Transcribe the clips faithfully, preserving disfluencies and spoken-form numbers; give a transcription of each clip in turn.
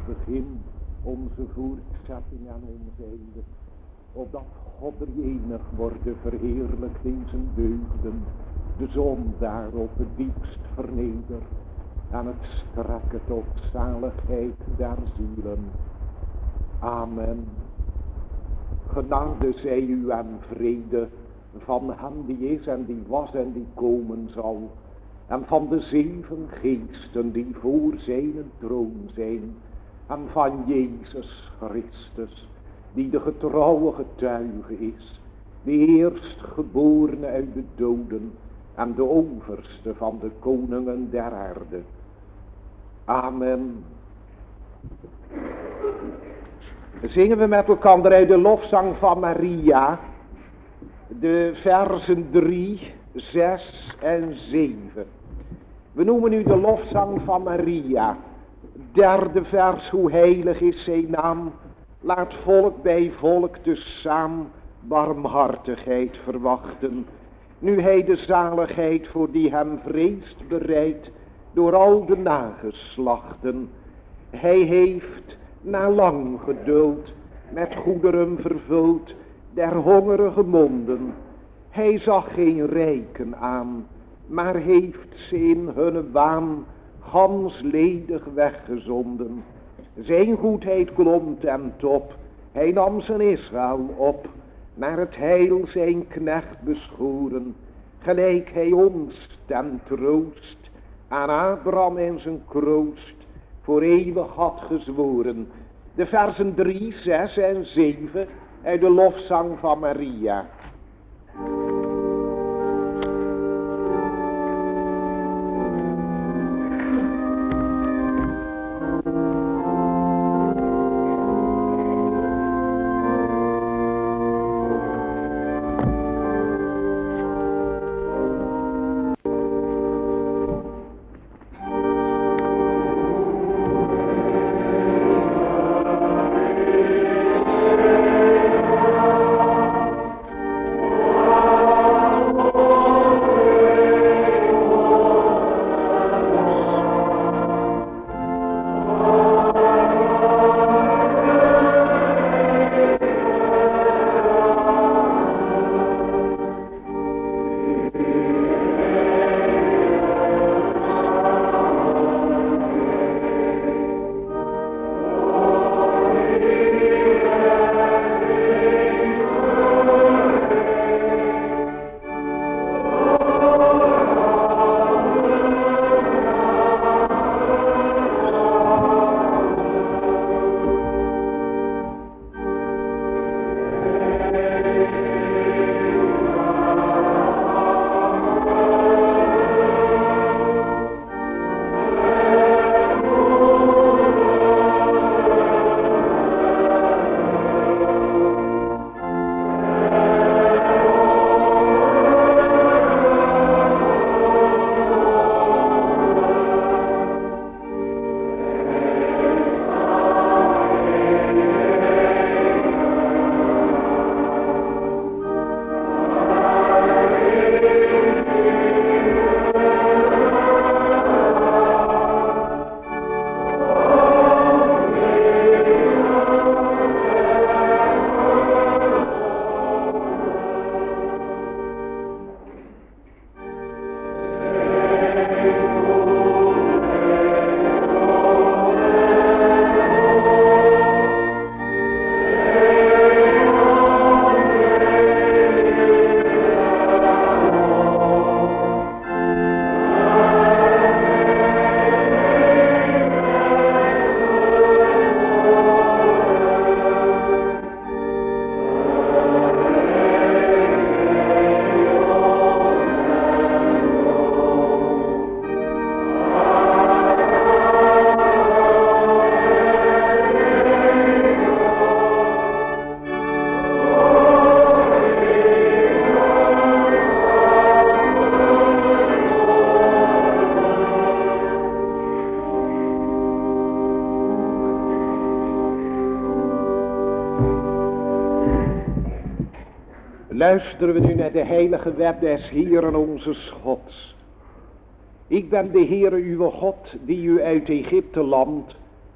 begin, onze voortzetting en ons einde. Opdat God er enig worden verheerlijkt in zijn deugden, de zondaar op het diepst verneder, en het strekken tot zaligheid der zielen. Amen. Genade zij u en vrede van hem die is en die was en die komen zal, en van de zeven geesten die voor zijn troon zijn, en van Jezus Christus, die de getrouwe getuige is, de eerstgeborene uit de doden en de overste van de koningen der aarde. Amen. Zingen we met elkaar uit de lofzang van Maria, de versen drie, zes en zeven. We noemen nu de lofzang van Maria. Derde vers, hoe heilig is zijn naam. Laat volk bij volk dus saam barmhartigheid verwachten. Nu hij de zaligheid voor die hem vreest bereidt door al de nageslachten. Hij heeft na lang geduld met goederen vervuld der hongerige monden. Hij zag geen rijken aan, maar heeft ze in hun waan gans ledig weggezonden. Zijn goedheid klom ten top, hij nam zijn Israël op, naar het heil zijn knecht beschoren, gelijk hij ons ten troost aan Abraham in zijn kroost voor eeuwig had gezworen. De versen drie, zes en zeven uit de lofzang van Maria. Luisteren we nu naar de heilige wet des Heeren onze Gods. Ik ben de Heere uw God, die u uit Egypte land,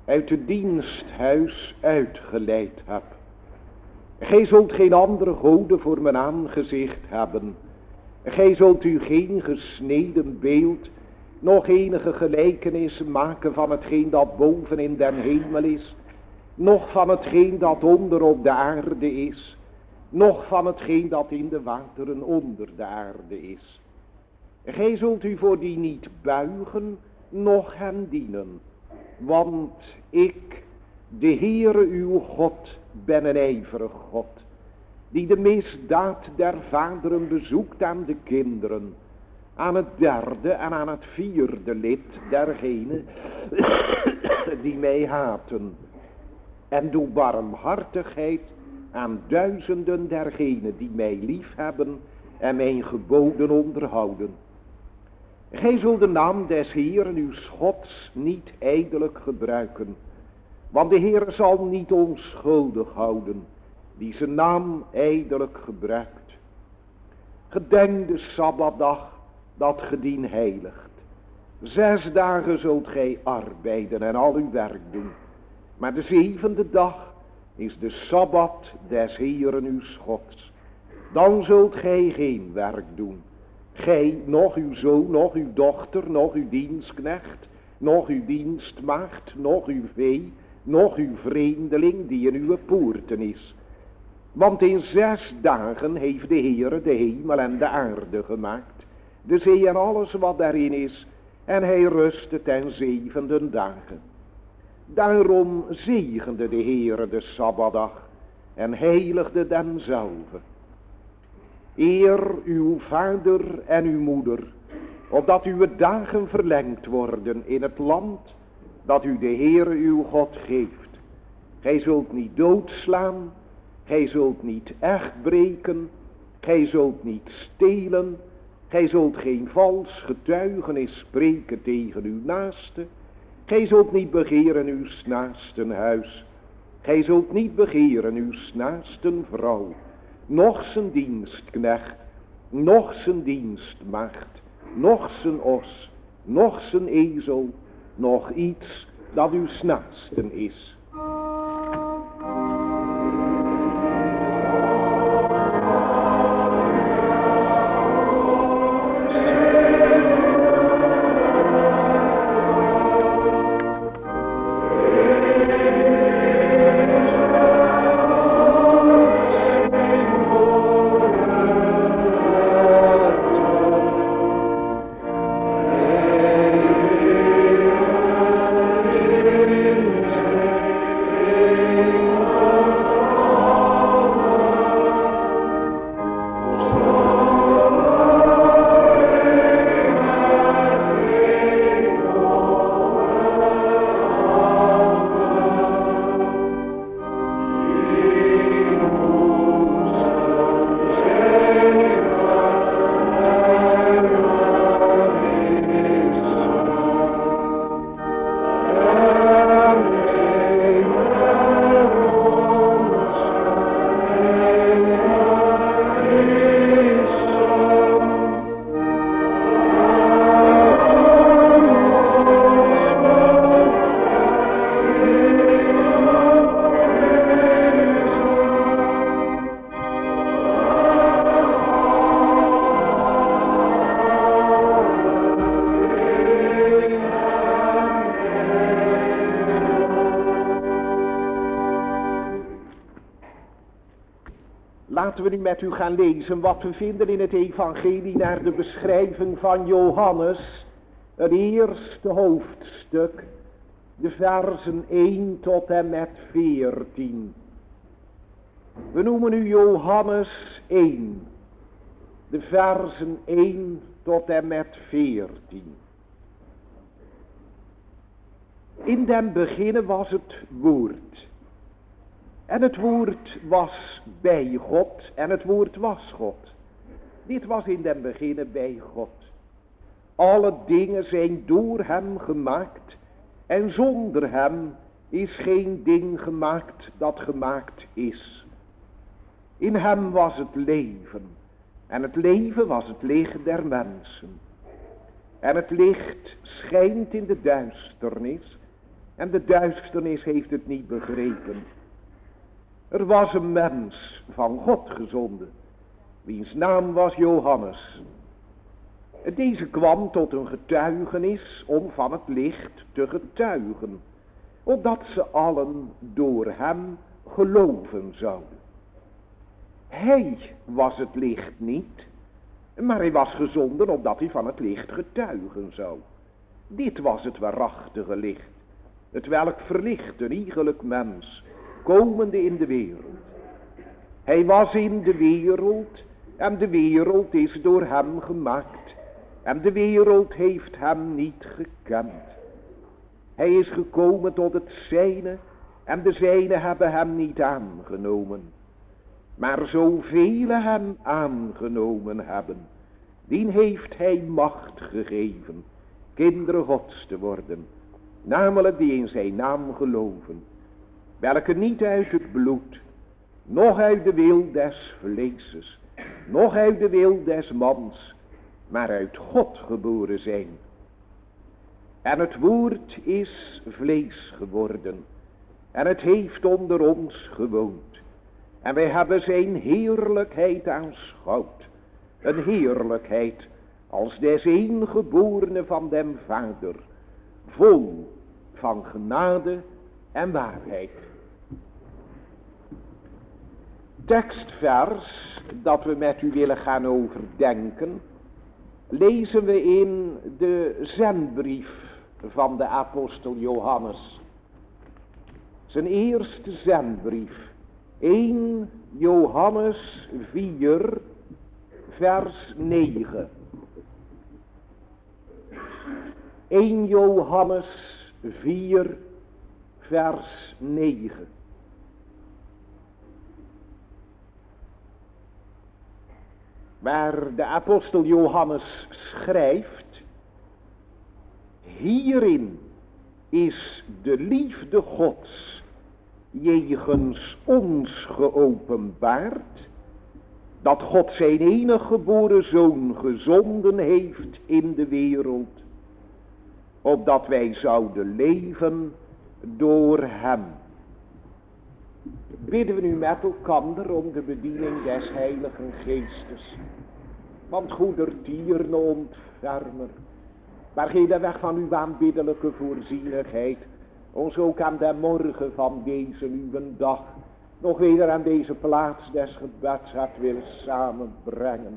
uit het diensthuis uitgeleid heb. Gij zult geen andere goden voor mijn aangezicht hebben. Gij zult u geen gesneden beeld, nog enige gelijkenis maken van hetgeen dat boven in den hemel is, nog van hetgeen dat onder op de aarde is, nog van hetgeen dat in de wateren onder de aarde is. Gij zult u voor die niet buigen, noch hen dienen, want ik, de Heere uw God, ben een ijverig God, die de misdaad der vaderen bezoekt aan de kinderen, aan het derde en aan het vierde lid dergenen die mij haten, en doe barmhartigheid aan duizenden dergenen die mij lief hebben en mijn geboden onderhouden. Gij zult de naam des Heeren uw Gods niet ijdelijk gebruiken, want de Heer zal niet onschuldig houden die zijn naam ijdelijk gebruikt. Gedenk de Sabbatdag dat gedien heiligt. Zes dagen zult gij arbeiden en al uw werk doen, maar de zevende dag is de Sabbat des Heeren uw Gods. Dan zult gij geen werk doen. Gij, nog uw zoon, nog uw dochter, nog uw dienstknecht, nog uw dienstmaagd, nog uw vee, nog uw vreemdeling die in uw poorten is. Want in zes dagen heeft de Heere de hemel en de aarde gemaakt, de zee en alles wat daarin is, en hij rustte ten zevende dagen. Daarom zegende de Heere de Sabbatdag en heiligde demzelve. Eer uw vader en uw moeder, opdat uw dagen verlengd worden in het land dat u de Heere uw God geeft. Gij zult niet doodslaan, gij zult niet echt breken, gij zult niet stelen, gij zult geen vals getuigenis spreken tegen uw naaste, gij zult niet begeren uw naasten huis, gij zult niet begeren uw naasten vrouw, noch zijn dienstknecht, noch zijn dienstmaagd, noch zijn os, noch zijn ezel, nog iets dat uw naasten is. Laten we nu met u gaan lezen wat we vinden in het evangelie naar de beschrijving van Johannes, het eerste hoofdstuk, de versen één tot en met veertien. We noemen nu Johannes één, de versen één tot en met veertien. In den beginnen was het woord. En het woord was bij God en het woord was God. Dit was in den beginnen bij God. Alle dingen zijn door hem gemaakt en zonder hem is geen ding gemaakt dat gemaakt is. In hem was het leven en het leven was het licht der mensen. En het licht schijnt in de duisternis En de duisternis heeft het niet begrepen. Er was een mens van God gezonden, wiens naam was Johannes. Deze kwam tot een getuigenis om van het licht te getuigen, opdat ze allen door hem geloven zouden. Hij was het licht niet, maar hij was gezonden opdat hij van het licht getuigen zou. Dit was het waarachtige licht, het welk verlicht een iegelijk mens, komende in de wereld. Hij was in de wereld en de wereld is door hem gemaakt en de wereld heeft hem niet gekend. Hij is gekomen tot het zijne en de zijnen hebben hem niet aangenomen. Maar zoveel hem aangenomen hebben, dien heeft hij macht gegeven kinderen Gods te worden, namelijk die in zijn naam geloven, welke niet uit het bloed, noch uit de wil des vleeses, noch uit de wil des mans, maar uit God geboren zijn. En het woord is vlees geworden, en het heeft onder ons gewoond. En wij hebben zijn heerlijkheid aanschouwd, een heerlijkheid als des eengeborene van den Vader, vol van genade en waarheid. Tekstvers dat we met u willen gaan overdenken, lezen we in de zendbrief van de apostel Johannes. Zijn eerste zendbrief, eerste Johannes vier, vers negen. eerste Johannes vier, vers negen. Waar de apostel Johannes schrijft: hierin is de liefde Gods jegens ons geopenbaard, dat God zijn enige geboren zoon gezonden heeft in de wereld, opdat wij zouden leven door hem. Bidden we nu met elkander om de bediening des Heiligen Geestes. Want goedertieren ontfermer, maar gij de weg van uw aanbiddelijke voorzienigheid ons ook aan de morgen van deze uw dag nog weder aan deze plaats des gebeds hebt willen samenbrengen.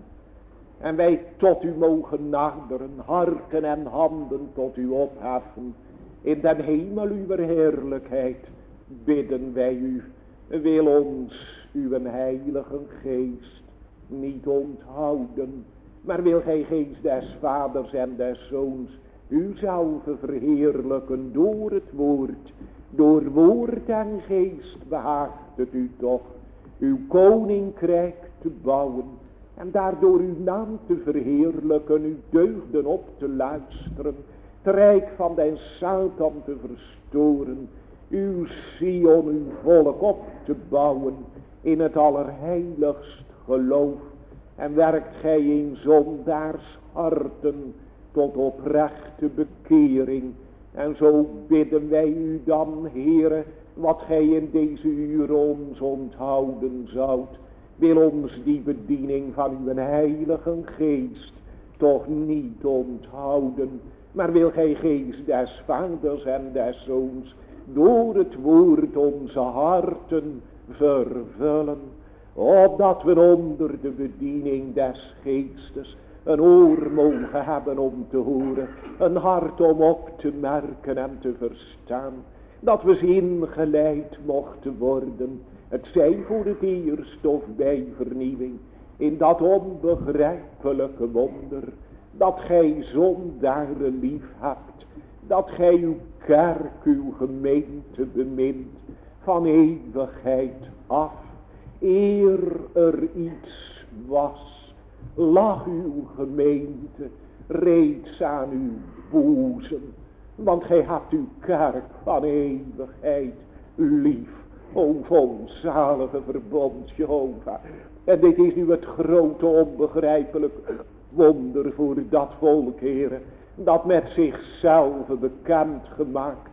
En wij tot u mogen naderen, harten en handen tot u opheffen. In den hemel uw heerlijkheid bidden wij u, wil ons uw heilige geest niet onthouden, maar wil gij geest des vaders en des zoons uzelf verheerlijken door het woord. Door woord en geest behaagt het u toch uw koninkrijk te bouwen en daardoor uw naam te verheerlijken, uw deugden op te luisteren, het rijk van den Satan te verstoren, uw Sion, uw volk op te bouwen in het allerheiligst geloof. En werkt gij in zondaars harten tot oprechte bekering. En zo bidden wij u dan, Heere, wat gij in deze uur ons onthouden zoudt. Wil ons die bediening van uw heilige geest toch niet onthouden. Maar wil gij geest des vaders en des zoons door het woord onze harten vervullen. Opdat we onder de bediening des geestes een oor mogen hebben om te horen, een hart om op te merken en te verstaan, dat we ingeleid mochten worden, het zij voor het eerst of bij vernieuwing, in dat onbegrijpelijke wonder, dat gij zondaren lief hebt, dat gij uw kerk, uw gemeente bemint, van eeuwigheid af, eer er iets was, lag uw gemeente reeds aan uw boezem, want gij hebt uw kerk van eeuwigheid lief, o volzalige verbond Jehovah. En dit is nu het grote onbegrijpelijk wonder voor dat volk, Heere, dat met zichzelf bekend gemaakt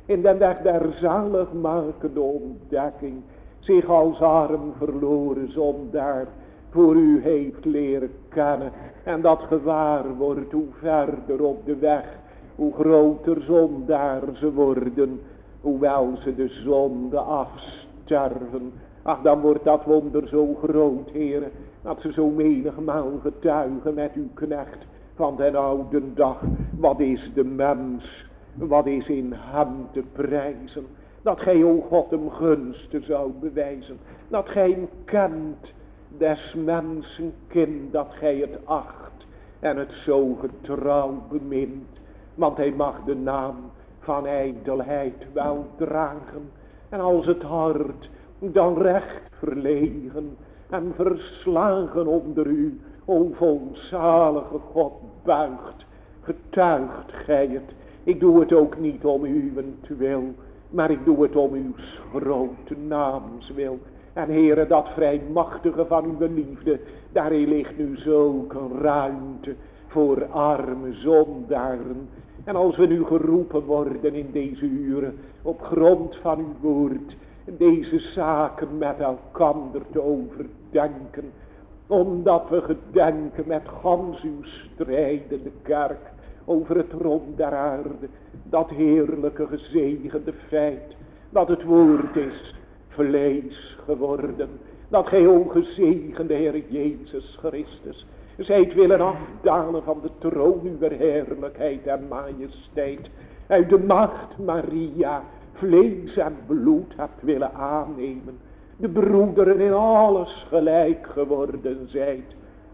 in den weg der zaligmakende ontdekking, zich als arm verloren zondaar voor u heeft leren kennen. En dat gewaar wordt hoe verder op de weg, hoe groter zondaar ze worden, hoewel ze de zonde afsterven. Ach, dan wordt dat wonder zo groot, Heere, dat ze zo menigmaal getuigen met uw knecht van den oude dag. Wat is de mens, wat is in hem te prijzen, dat gij, o God, hem gunsten zou bewijzen, dat gij hem kent, des mensen kind, dat gij het acht en het zo getrouw bemint. Want hij mag de naam van ijdelheid wel dragen, en als het hart dan recht verlegen en verslagen onder u, o volzalige God, buigt, getuigt gij het. Ik doe het ook niet om uwentwil, maar ik doe het om uw grote naams wil. En Heere, dat vrijmachtige van uw liefde, daarin ligt nu zulke ruimte voor arme zondaren. En als we nu geroepen worden in deze uren, op grond van uw woord, deze zaken met elkander te overdenken, omdat we gedenken met gans uw strijdende kerk over het rond der aarde, dat heerlijke gezegende feit, dat het woord is vlees geworden, dat gij, o gezegende Heer Jezus Christus, zijt willen afdalen van de troon uw heerlijkheid en majesteit, uit de macht Maria vlees en bloed hebt willen aannemen, de broederen in alles gelijk geworden zijt,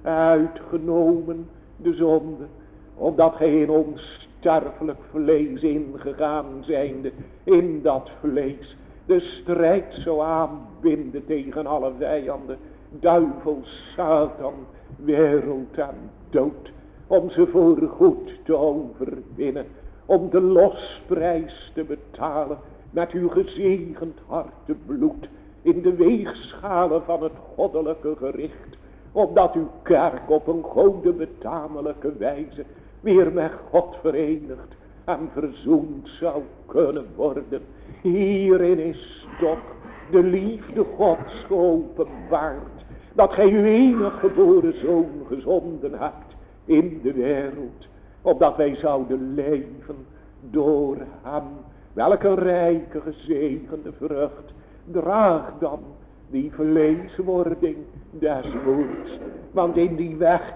uitgenomen de zonde, omdat gij in onsterfelijk vlees ingegaan zijnde, in dat vlees de strijd zou aanbinden tegen alle vijanden, duivel, Satan, wereld en dood, om ze voorgoed te overwinnen, om de losprijs te betalen met uw gezegend hartebloed in de weegschalen van het goddelijke gericht, opdat uw kerk op een gode betamelijke wijze weer met God verenigd en verzoend zou kunnen worden. Hierin is toch de liefde Gods geopenbaard, dat gij uw enige geboren zoon gezonden hebt in de wereld, opdat wij zouden leven door hem. Welke rijke gezegende vrucht draagt dan die vleeswording des woords, want in die weg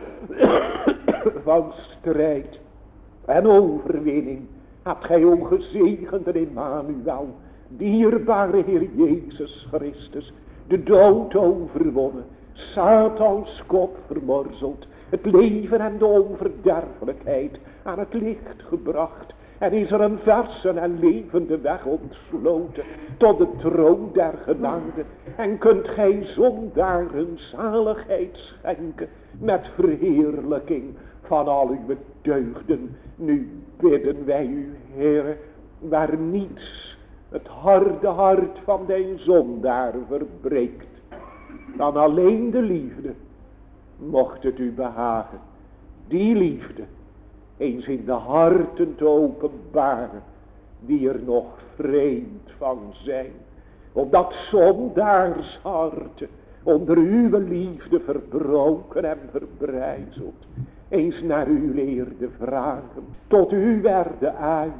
van strijd en overwinning hebt gij, o gezegende Immanuel, dierbare Heer Jezus Christus, de dood overwonnen, Satans kop vermorzeld, het leven en de onverderfelijkheid aan het licht gebracht, en is er een verse en levende weg ontsloten tot de troon der genade, en kunt gij zondaren zaligheid schenken met verheerlijking van al uw deugden. Nu bidden wij u, Heere, waar niets het harde hart van den zondaar verbreekt, dan alleen de liefde, mocht het u behagen, die liefde eens in de harten te openbaren, die er nog vreemd van zijn, opdat zondaars harten onder uw liefde verbroken en verbrijzeld, eens naar u leerde vragen, tot u werden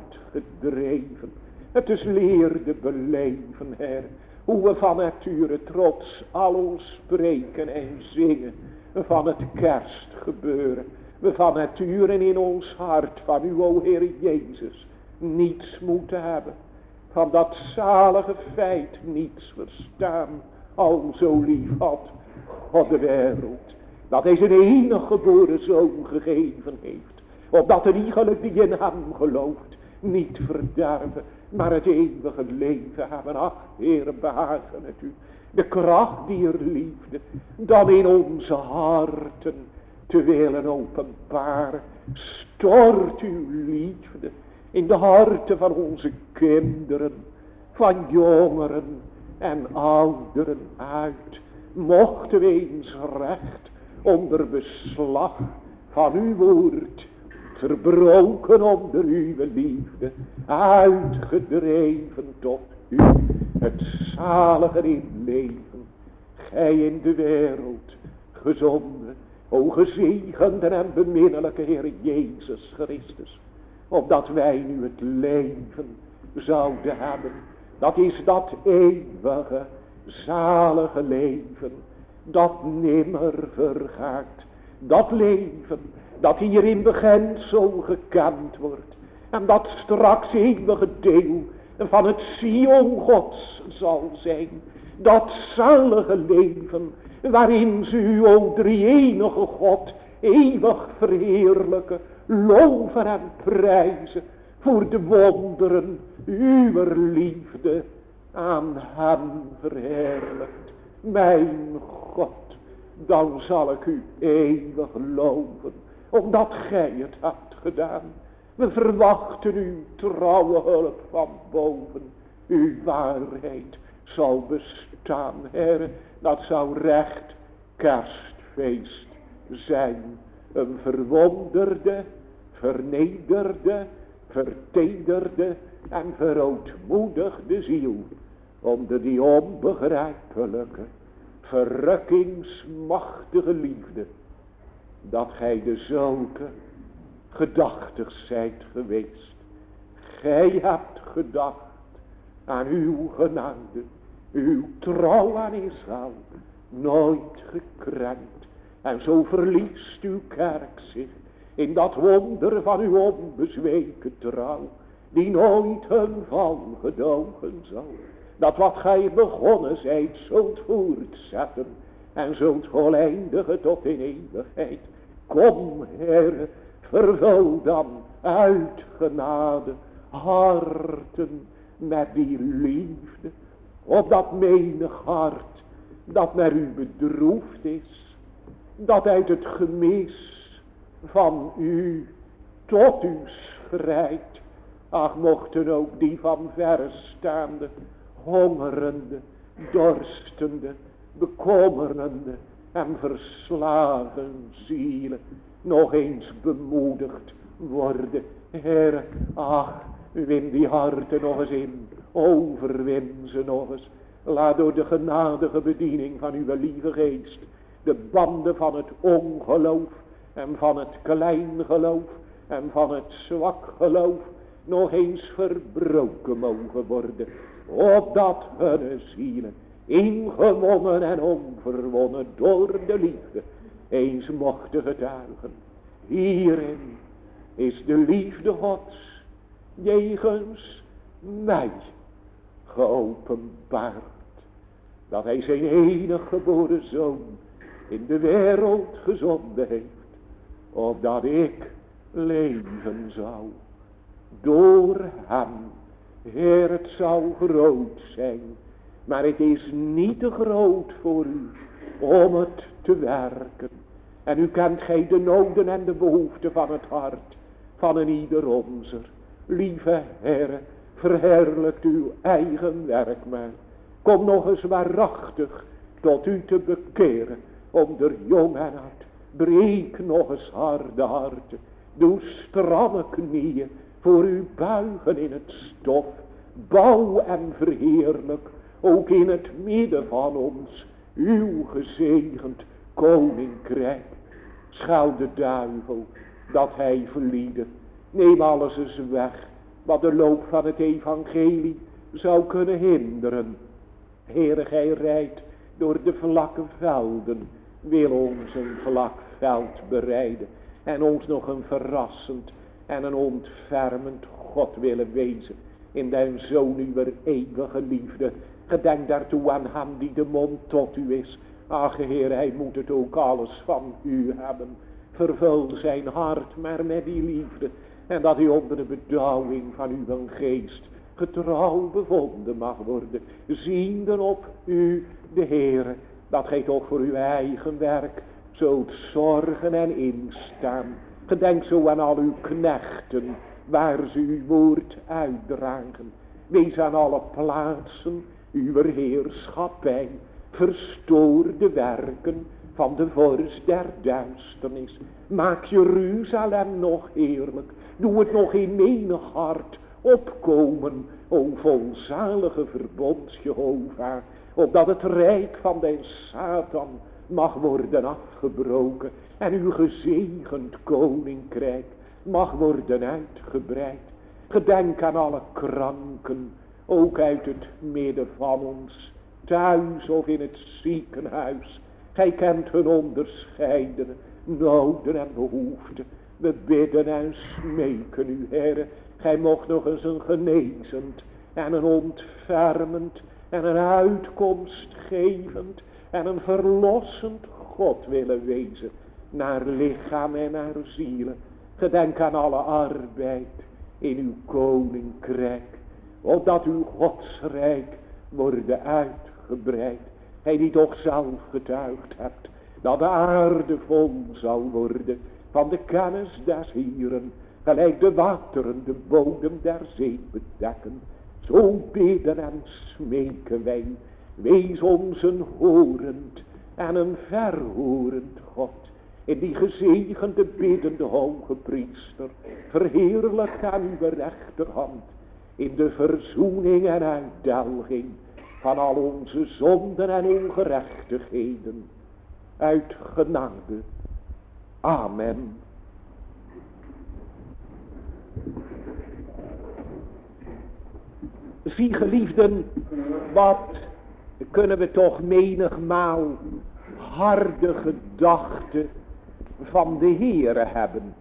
uitgedreven, het is leerde beleven, Heer, hoe we van nature trots al ons spreken en zingen van het kerstgebeuren, we van nature in ons hart van u, o Heer Jezus, niets moeten hebben, van dat zalige feit niets verstaan, al zo lief had God de wereld, dat hij zijn enige geboren zoon gegeven heeft, opdat een iegelijk die in hem gelooft niet verderven, maar het eeuwige leven hebben. Ach, Heer, behagen het u, de kracht dier liefde, dan in onze harten te willen openbaren. Stort uw liefde in de harten van onze kinderen, van jongeren en ouderen uit. Mochten we eens recht onder beslag van uw woord verbroken onder uw liefde, uitgedreven tot u, het zalige in leven, gij in de wereld gezonden, o gezegende en beminnelijke Heer Jezus Christus, opdat wij nu het leven zouden hebben. Dat is dat eeuwige, zalige leven, dat nimmer vergaat. Dat leven, dat hier in beginsel gekend wordt, en dat straks eeuwige deel van het Sion Gods zal zijn. Dat zalige leven, waarin ze u, o drie-enige God, eeuwig verheerlijken, loven en prijzen, voor de wonderen uwer liefde aan hem verheerlijkt. Mijn God, dan zal ik u eeuwig loven, omdat gij het hebt gedaan. We verwachten uw trouwe hulp van boven. Uw waarheid zal bestaan, Heer. Dat zou recht kerstfeest zijn. Een verwonderde, vernederde, vertederde en verootmoedigde ziel. Onder die onbegrijpelijke, verrukkingsmachtige liefde. Dat gij de zulke gedachtig zijt geweest. Gij hebt gedacht aan uw genade, uw trouw aan Israël, nooit gekrenkt. En zo verliest uw kerk zich in dat wonder van uw onbezweken trouw, die nooit hun val gedogen zal. Dat wat gij begonnen zijt, zult voortzetten en zult voleindigen tot in eeuwigheid. Kom, Heer, vervul dan uit genade harten met die liefde, opdat menig hart dat naar u bedroefd is, dat uit het gemis van u tot u schrijdt. Ach, mochten ook die van verre staande, hongerende, dorstende, bekommerende en verslagen zielen nog eens bemoedigd worden. Heer, ach, win die harten nog eens in, overwin ze nog eens. Laat door de genadige bediening van uw lieve geest de banden van het ongeloof en van het klein geloof en van het zwak geloof nog eens verbroken mogen worden, opdat hun zielen ingewonnen en onverwonnen door de liefde eens mochten getuigen. Hierin is de liefde Gods jegens mij geopenbaard, dat hij zijn enig geboren zoon in de wereld gezonden heeft, opdat ik leven zou door hem. Heer, het zou groot zijn, maar het is niet te groot voor u om het te werken. En u kent gij de noden en de behoeften van het hart van een ieder onzer. Lieve Heer, verheerlijkt uw eigen werk maar. Kom nog eens waarachtig tot u te bekeren onder jong en oud. Breek nog eens harde harten. Doe stramme knieën voor u buigen in het stof. Bouw en verheerlijk ook in het midden van ons uw gezegend koninkrijk. Schouw de duivel dat hij verlieden. Neem alles eens weg wat de loop van het evangelie zou kunnen hinderen. Heere, gij rijdt door de vlakke velden, wil ons een vlak veld bereiden en ons nog een verrassend en een ontfermend God willen wezen in den zoon uw eeuwige liefde. Gedenk daartoe aan hem die de mond tot u is. Ach, Heer, hij moet het ook alles van u hebben. Vervul zijn hart maar met die liefde, en dat hij onder de bedauwing van uw geest getrouw bevonden mag worden, ziende op u, de Heere, dat gij toch voor uw eigen werk zult zorgen en instaan. Gedenk zo aan al uw knechten, waar ze uw woord uitdragen. Wees aan alle plaatsen uw heerschappij. Verstoor de werken van de vorst der duisternis. Maak Jeruzalem nog heerlijk. Doe het nog in menig hart opkomen, o volzalige verbond Jehovah, opdat het rijk van den Satan mag worden afgebroken en uw gezegend koninkrijk mag worden uitgebreid. Gedenk aan alle kranken, ook uit het midden van ons, thuis of in het ziekenhuis. Gij kent hun onderscheidene noden en behoeften. We bidden en smeken u, Heere, gij mocht nog eens een genezend en een ontfermend en een uitkomstgevend en een verlossend God willen wezen, naar lichaam en naar zielen. Gedenk aan alle arbeid in uw koninkrijk, opdat uw godsrijk worden uitgebreid. Gij die toch zelf getuigd hebt, dat de aarde vol zal worden van de kennis des Hieren, gelijk de wateren de bodem der zee bedekken. Zo bidden en smeken wij, wees ons een horend en een verhorend God. In die gezegende biddende hoge priester, verheerlijkt aan uw rechterhand, in de verzoening en uitdelging van al onze zonden en ongerechtigheden, uit genade. Amen. Zie geliefden, wat kunnen we toch menigmaal harde gedachten van de Heere hebben.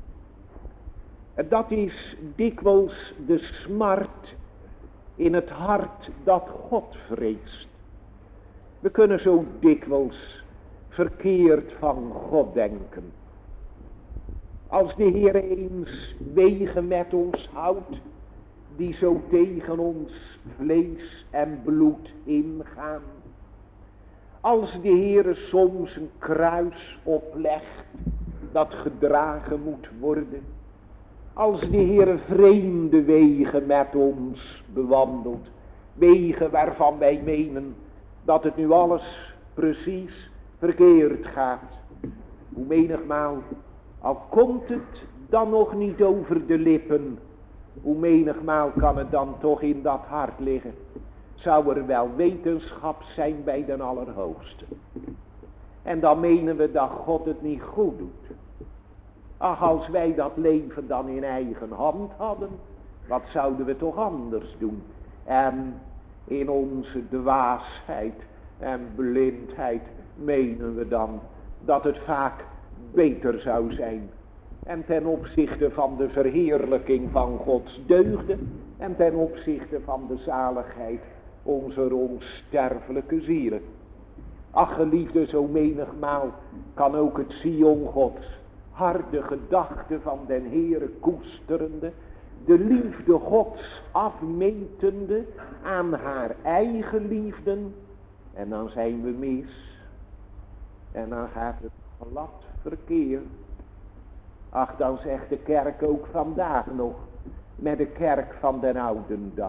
Dat is dikwijls de smart in het hart dat God vreest. We kunnen zo dikwijls verkeerd van God denken. Als de Heer eens wegen met ons houdt, die zo tegen ons vlees en bloed ingaan. Als de Heer soms een kruis oplegt, dat gedragen moet worden. Als de Heer vreemde wegen met ons bewandelt, wegen waarvan wij menen dat het nu alles precies verkeerd gaat. Hoe menigmaal, al komt het dan nog niet over de lippen, hoe menigmaal kan het dan toch in dat hart liggen. Zou er wel wetenschap zijn bij den Allerhoogste. En dan menen we dat God het niet goed doet. Ach, als wij dat leven dan in eigen hand hadden, wat zouden we toch anders doen? En in onze dwaasheid en blindheid menen we dan dat het vaak beter zou zijn. En ten opzichte van de verheerlijking van Gods deugden en ten opzichte van de zaligheid onze onsterfelijke zielen. Ach geliefde, zo menigmaal kan ook het Sion Gods harde gedachte van den Heere koesterende, de liefde Gods afmetende aan haar eigen liefden, en dan zijn we mis en dan gaat het glad verkeerd. Ach, dan zegt de kerk ook vandaag nog met de kerk van den oude dag: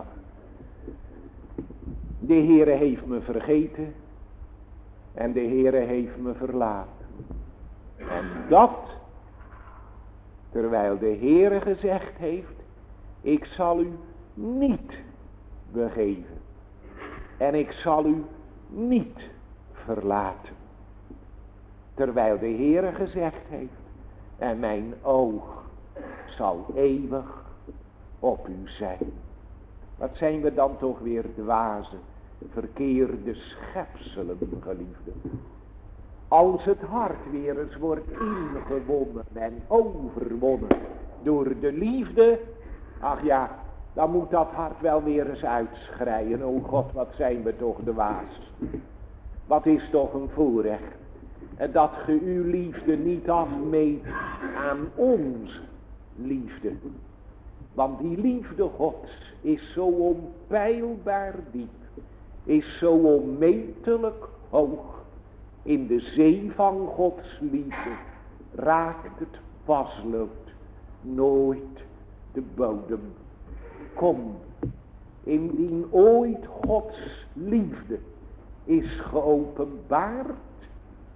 de Heere heeft me vergeten en de Heere heeft me verlaten. En dat terwijl de Heere gezegd heeft: ik zal u niet begeven en ik zal u niet verlaten. Terwijl de Heere gezegd heeft: en mijn oog zal eeuwig op u zijn. Wat zijn we dan toch weer dwaze, verkeerde schepselen, geliefden. Als het hart weer eens wordt ingewonnen en overwonnen door de liefde, ach ja, dan moet dat hart wel weer eens uitschreien. O God, wat zijn we toch dwaas. Wat is toch een voorrecht. En dat ge uw liefde niet afmeet aan ons liefde. Want die liefde Gods is zo onpeilbaar diep, is zo onmetelijk hoog. In de zee van Gods liefde raakt het vastlood nooit de bodem. Kom, indien ooit Gods liefde is geopenbaard,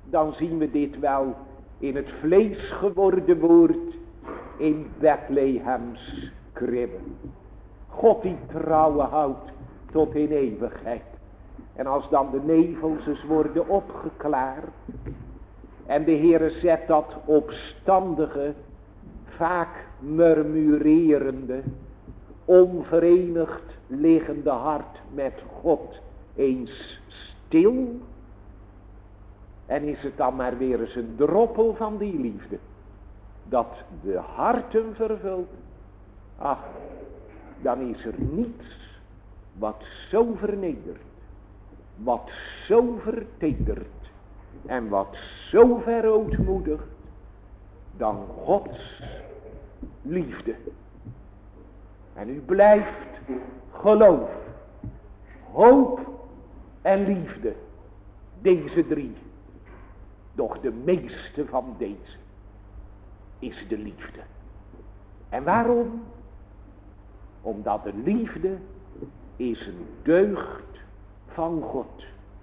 dan zien we dit wel in het vlees geworden woord in Bethlehems kribbe. God die trouwen houdt tot in eeuwigheid. En als dan de nevels eens worden opgeklaard en de Heere zet dat opstandige, vaak murmurerende, onverenigd liggende hart met God eens stil, en is het dan maar weer eens een droppel van die liefde dat de harten vervult, ach, dan is er niets wat zo vernedert, wat zo vertedert en wat zo verootmoedigt dan Gods liefde. En u blijft geloof, hoop en liefde, deze drie. Doch de meeste van deze is de liefde. En waarom? Omdat de liefde is een deugd van God.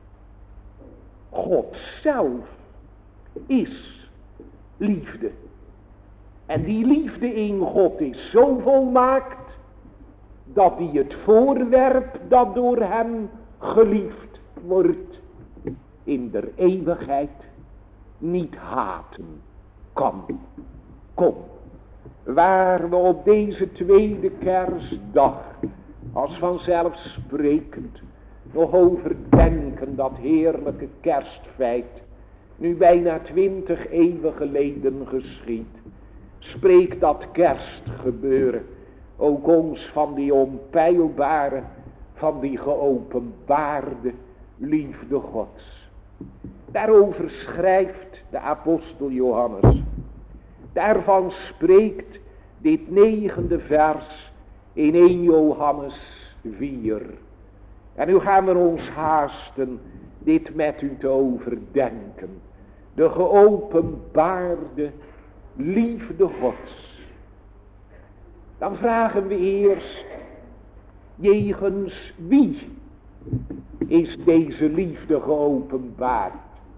God zelf is liefde. En die liefde in God is zo volmaakt dat die het voorwerp dat door hem geliefd wordt in der eeuwigheid niet haten kan. Kom, waar we op deze tweede kerstdag als vanzelfsprekend nog overdenken dat heerlijke kerstfeit, nu bijna twintig eeuwen geleden geschied, spreekt dat kerstgebeuren ook ons van die onpeilbare, van die geopenbaarde liefde Gods. Daarover schrijft de apostel Johannes. Daarvan spreekt dit negende vers in eerste Johannes vier. En nu gaan we ons haasten dit met u te overdenken. De geopenbaarde liefde Gods. Dan vragen we eerst, jegens wie is deze liefde geopenbaard?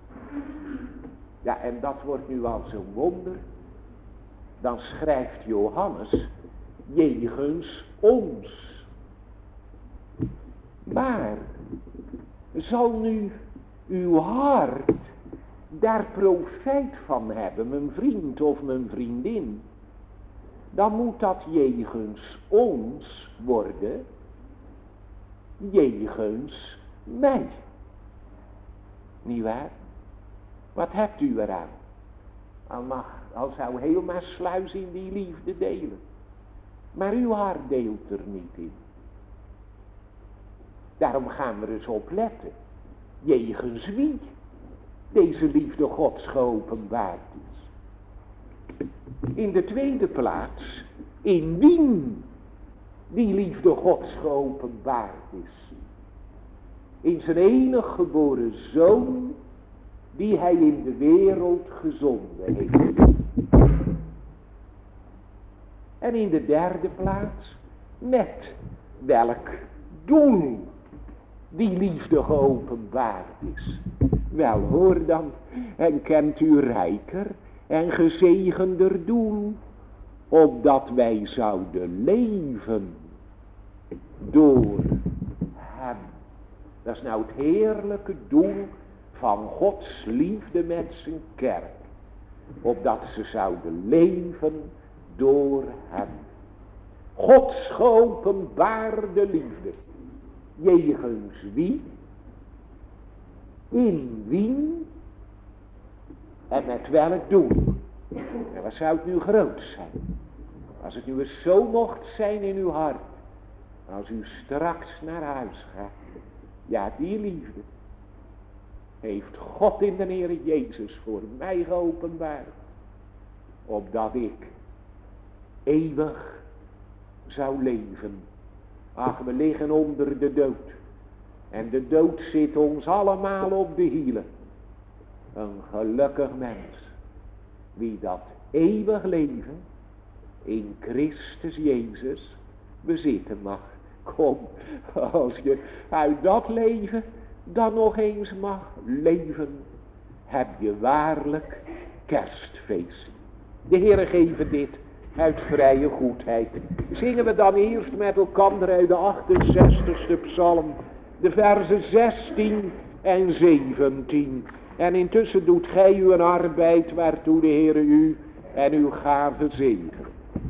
Ja, en dat wordt nu al zo'n wonder. Dan schrijft Johannes, jegens ons. Maar zal nu uw hart daar profijt van hebben, mijn vriend of mijn vriendin, dan moet dat jegens ons worden, jegens mij. Niet waar? Wat hebt u eraan? Al, mag, al zou heel Maassluis in die liefde delen. Maar uw hart deelt er niet in. Daarom gaan we eens op letten. Jegens wie deze liefde Gods geopenbaard is. In de tweede plaats, in wien die liefde Gods geopenbaard is. In zijn enig geboren Zoon, die hij in de wereld gezonden heeft. En in de derde plaats, met welk doel die liefde geopenbaard is. Wel hoor dan, en kent u rijker en gezegender doel, opdat wij zouden leven door hem. Dat is nou het heerlijke doel van Gods liefde met zijn kerk. Opdat ze zouden leven door hem. Gods geopenbaarde liefde. Jegens wie? In wie? En met welk doel? En wat zou het nu groot zijn? Als het nu eens zo mocht zijn in uw hart. Als u straks naar huis gaat. Ja, die liefde heeft God in de Heer Jezus voor mij geopenbaard. Opdat ik eeuwig zou leven. Ach, we liggen onder de dood. En de dood zit ons allemaal op de hielen. Een gelukkig mens. Wie dat eeuwig leven in Christus Jezus bezitten mag. Kom, als je uit dat leven dan nog eens mag leven heb je waarlijk kerstfeest. De Heere geven dit uit vrije goedheid. Zingen we dan eerst met elkaar uit de achtenzestigste psalm, de verzen zestien en zeventien. En intussen doet gij uw arbeid waartoe de Heere u en uw gave zegen.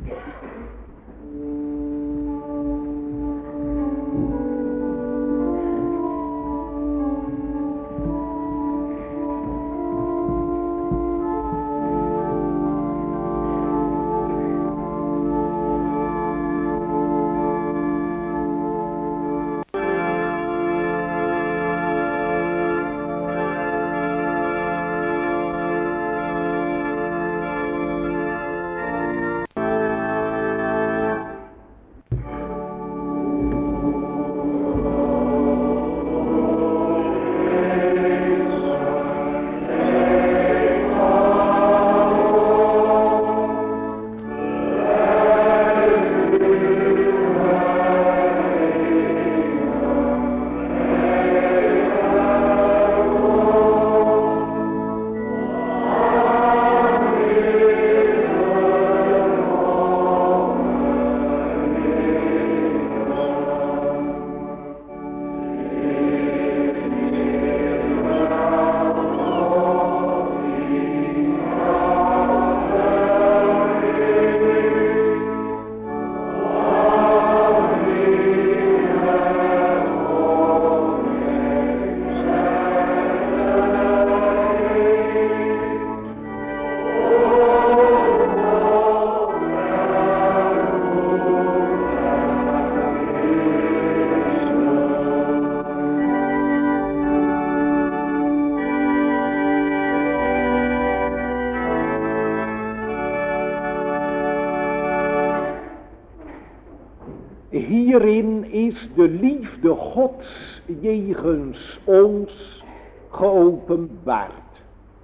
Hierin is de liefde Gods jegens ons geopenbaard.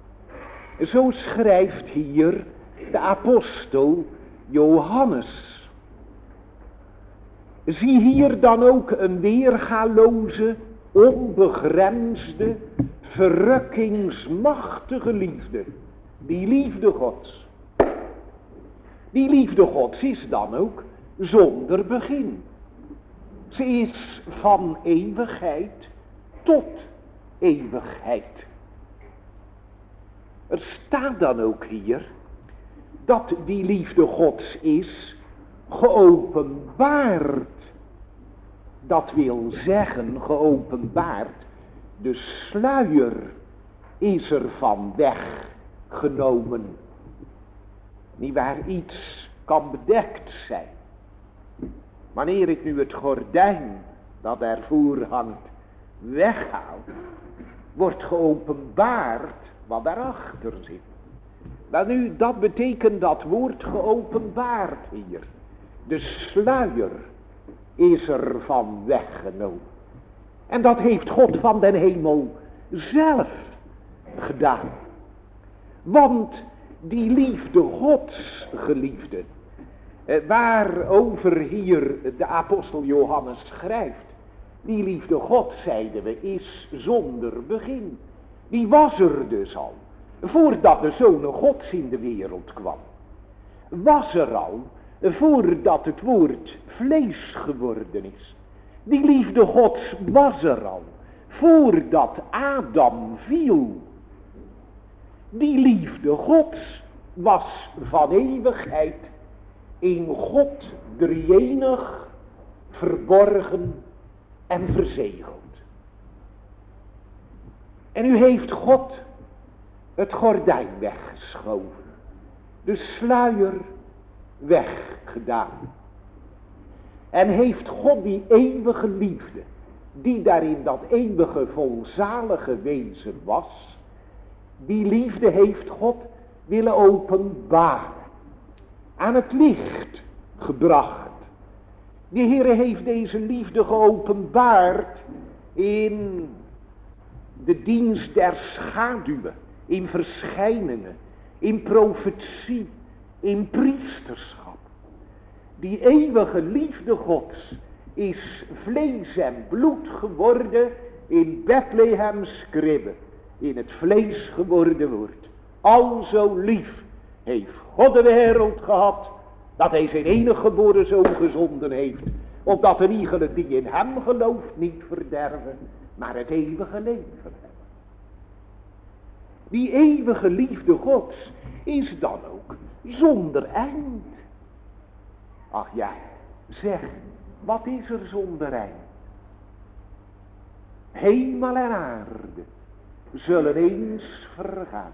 Zo schrijft hier de apostel Johannes. Zie hier dan ook een weergaloze, onbegrensde, verrukkingsmachtige liefde. Die liefde Gods. Die liefde Gods is dan ook zonder begin. Ze is van eeuwigheid tot eeuwigheid. Er staat dan ook hier dat die liefde Gods is geopenbaard. Dat wil zeggen geopenbaard. De sluier is er van weggenomen. Niet waar iets kan bedekt zijn. Wanneer ik nu het gordijn dat ervoor hangt weghaal, wordt geopenbaard wat daarachter zit. Wel nu, dat betekent dat woord geopenbaard hier. De sluier is er van weggenomen. En dat heeft God van den hemel zelf gedaan. Want die liefde Gods, geliefde, waarover hier de apostel Johannes schrijft, die liefde God, zeiden we, is zonder begin. Die was er dus al, voordat de Zoon Gods in de wereld kwam. Was er al, voordat het woord vlees geworden is. Die liefde Gods was er al, voordat Adam viel. Die liefde Gods was van eeuwigheid in God drie-enig verborgen en verzegeld. En nu heeft God het gordijn weggeschoven, de sluier weggedaan. En heeft God die eeuwige liefde, die daarin dat eeuwige volzalige wezen was, die liefde heeft God willen openbaren, aan het licht gebracht. De Heere heeft deze liefde geopenbaard in de dienst der schaduwen, in verschijningen, in profetie, in priesterschap. Die eeuwige liefde Gods is vlees en bloed geworden in Bethlehems kribbe. in het vlees geworden wordt. Al zo lief heeft God de wereld gehad, dat hij zijn enige geboren zoon gezonden heeft, opdat een iegelijk die in hem gelooft niet verderven, maar het eeuwige leven hebben. Die eeuwige liefde Gods is dan ook zonder eind. Ach ja, zeg, wat is er zonder eind? Hemel en aarde zullen eens vergaan.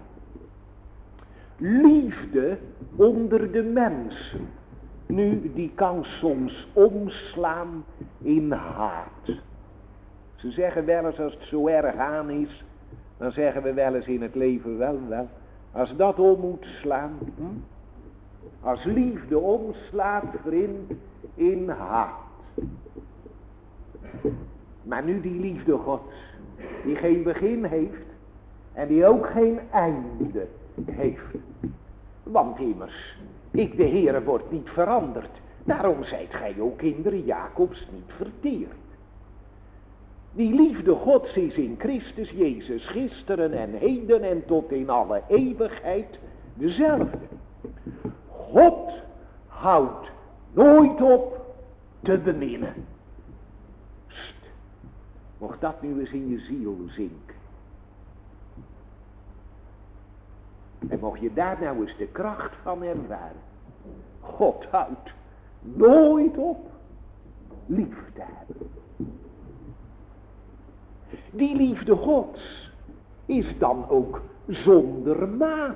Liefde onder de mensen, nu die kan soms omslaan in haat. Ze zeggen wel eens, als het zo erg aan is, dan zeggen we wel eens in het leven wel, wel, als dat om moet slaan, hm? Als liefde omslaat, vriend, in haat. Maar nu die liefde Gods, die geen begin heeft en die ook geen einde heeft. Want immers, ik de Heere wordt niet veranderd, daarom zijt gij ook kinderen Jacobs niet verteerd. Die liefde Gods is in Christus Jezus gisteren en heden en tot in alle eeuwigheid dezelfde. God houdt nooit op te beminnen. Sst, mocht dat nu eens in je ziel zinken. En mocht je daar nou eens de kracht van ervaren. God houdt nooit op lief te hebben. Die liefde Gods is dan ook zonder maat.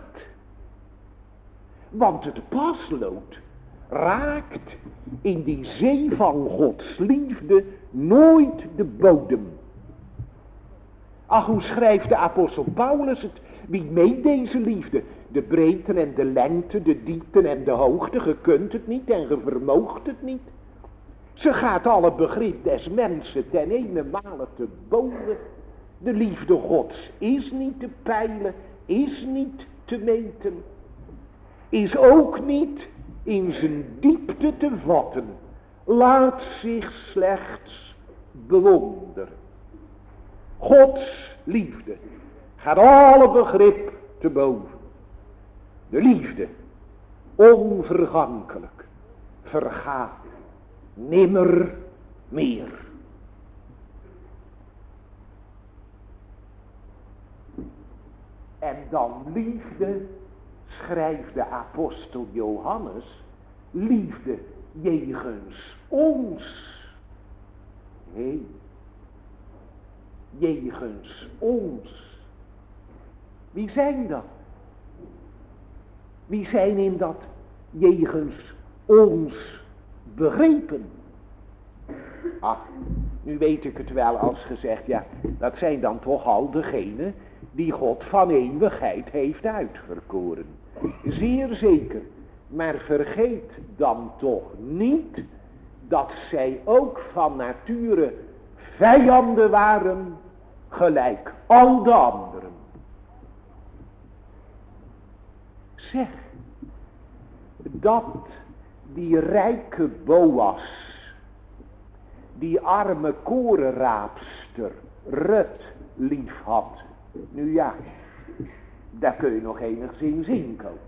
Want het paslood raakt in die zee van Gods liefde nooit de bodem. Ach, hoe schrijft de apostel Paulus het? Wie meet deze liefde? De breedte en de lengte, de diepte en de hoogte. Ge kunt het niet en ge vermoogt het niet. Ze gaat alle begrip des mensen ten ene male te boven. De liefde Gods is niet te peilen, is niet te meten. Is ook niet in zijn diepte te vatten. Laat zich slechts bewonderen. Gods liefde gaat alle begrip te boven. De liefde, onvergankelijk, vergaat nimmer meer. En dan liefde, schrijft de apostel Johannes, liefde jegens ons. Hé, jegens ons. Wie zijn dat? Wie zijn in dat jegens ons begrepen? Ach, nu weet ik het wel als gezegd, ja, dat zijn dan toch al degenen die God van eeuwigheid heeft uitverkoren. Zeer zeker, maar vergeet dan toch niet dat zij ook van nature vijanden waren, gelijk al de anderen. Zeg, dat die rijke Boas, die arme korenraapster Rut lief had. Nu ja, daar kun je nog enigszins in komen.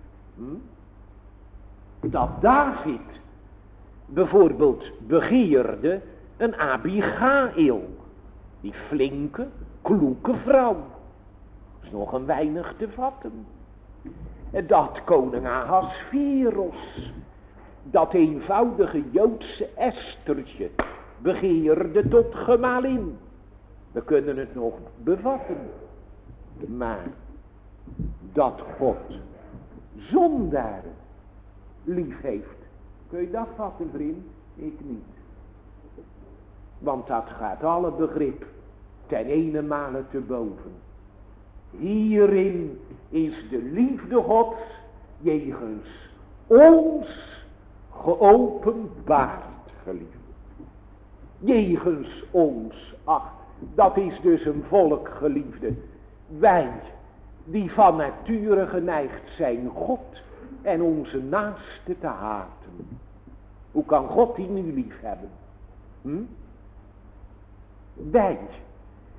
Hm? Dat David bijvoorbeeld begeerde een Abigail, die flinke, kloeke vrouw. Is nog een weinig te vatten. Dat koning Ahasveros, dat eenvoudige Joodse Esthertje, begeerde tot gemalin. We kunnen het nog bevatten. Maar dat God zondaren lief heeft, kun je dat vatten, vriend? Ik niet. Want dat gaat alle begrip ten ene male te boven. Hierin is de liefde Gods jegens ons geopenbaard, geliefd. Jegens ons, ach, dat is dus een volk, geliefde. Wij, die van nature geneigd zijn God en onze naaste te haten. Hoe kan God die nu lief hebben? Hm? Wij,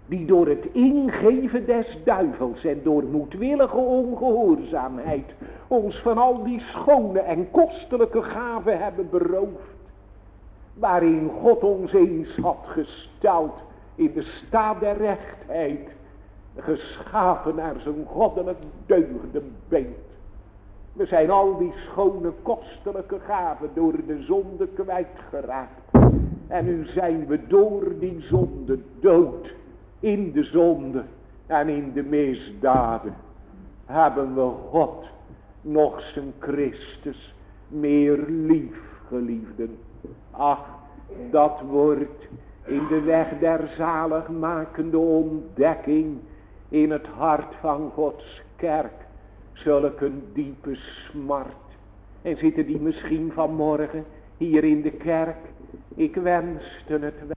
die door het ingeven des duivels en door moedwillige ongehoorzaamheid ons van al die schone en kostelijke gaven hebben beroofd, waarin God ons eens had gesteld in de staat der rechtheid, geschapen naar zijn goddelijk deugdenbeeld. We zijn al die schone kostelijke gaven door de zonde kwijtgeraakt. En nu zijn we door die zonde dood. In de zonde en in de misdaden hebben we God nog zijn Christus meer lief, geliefden. Ach, dat wordt in de weg der zaligmakende ontdekking in het hart van Gods kerk zulke diepe smart. En zitten die misschien vanmorgen hier in de kerk? Ik wenste het wel.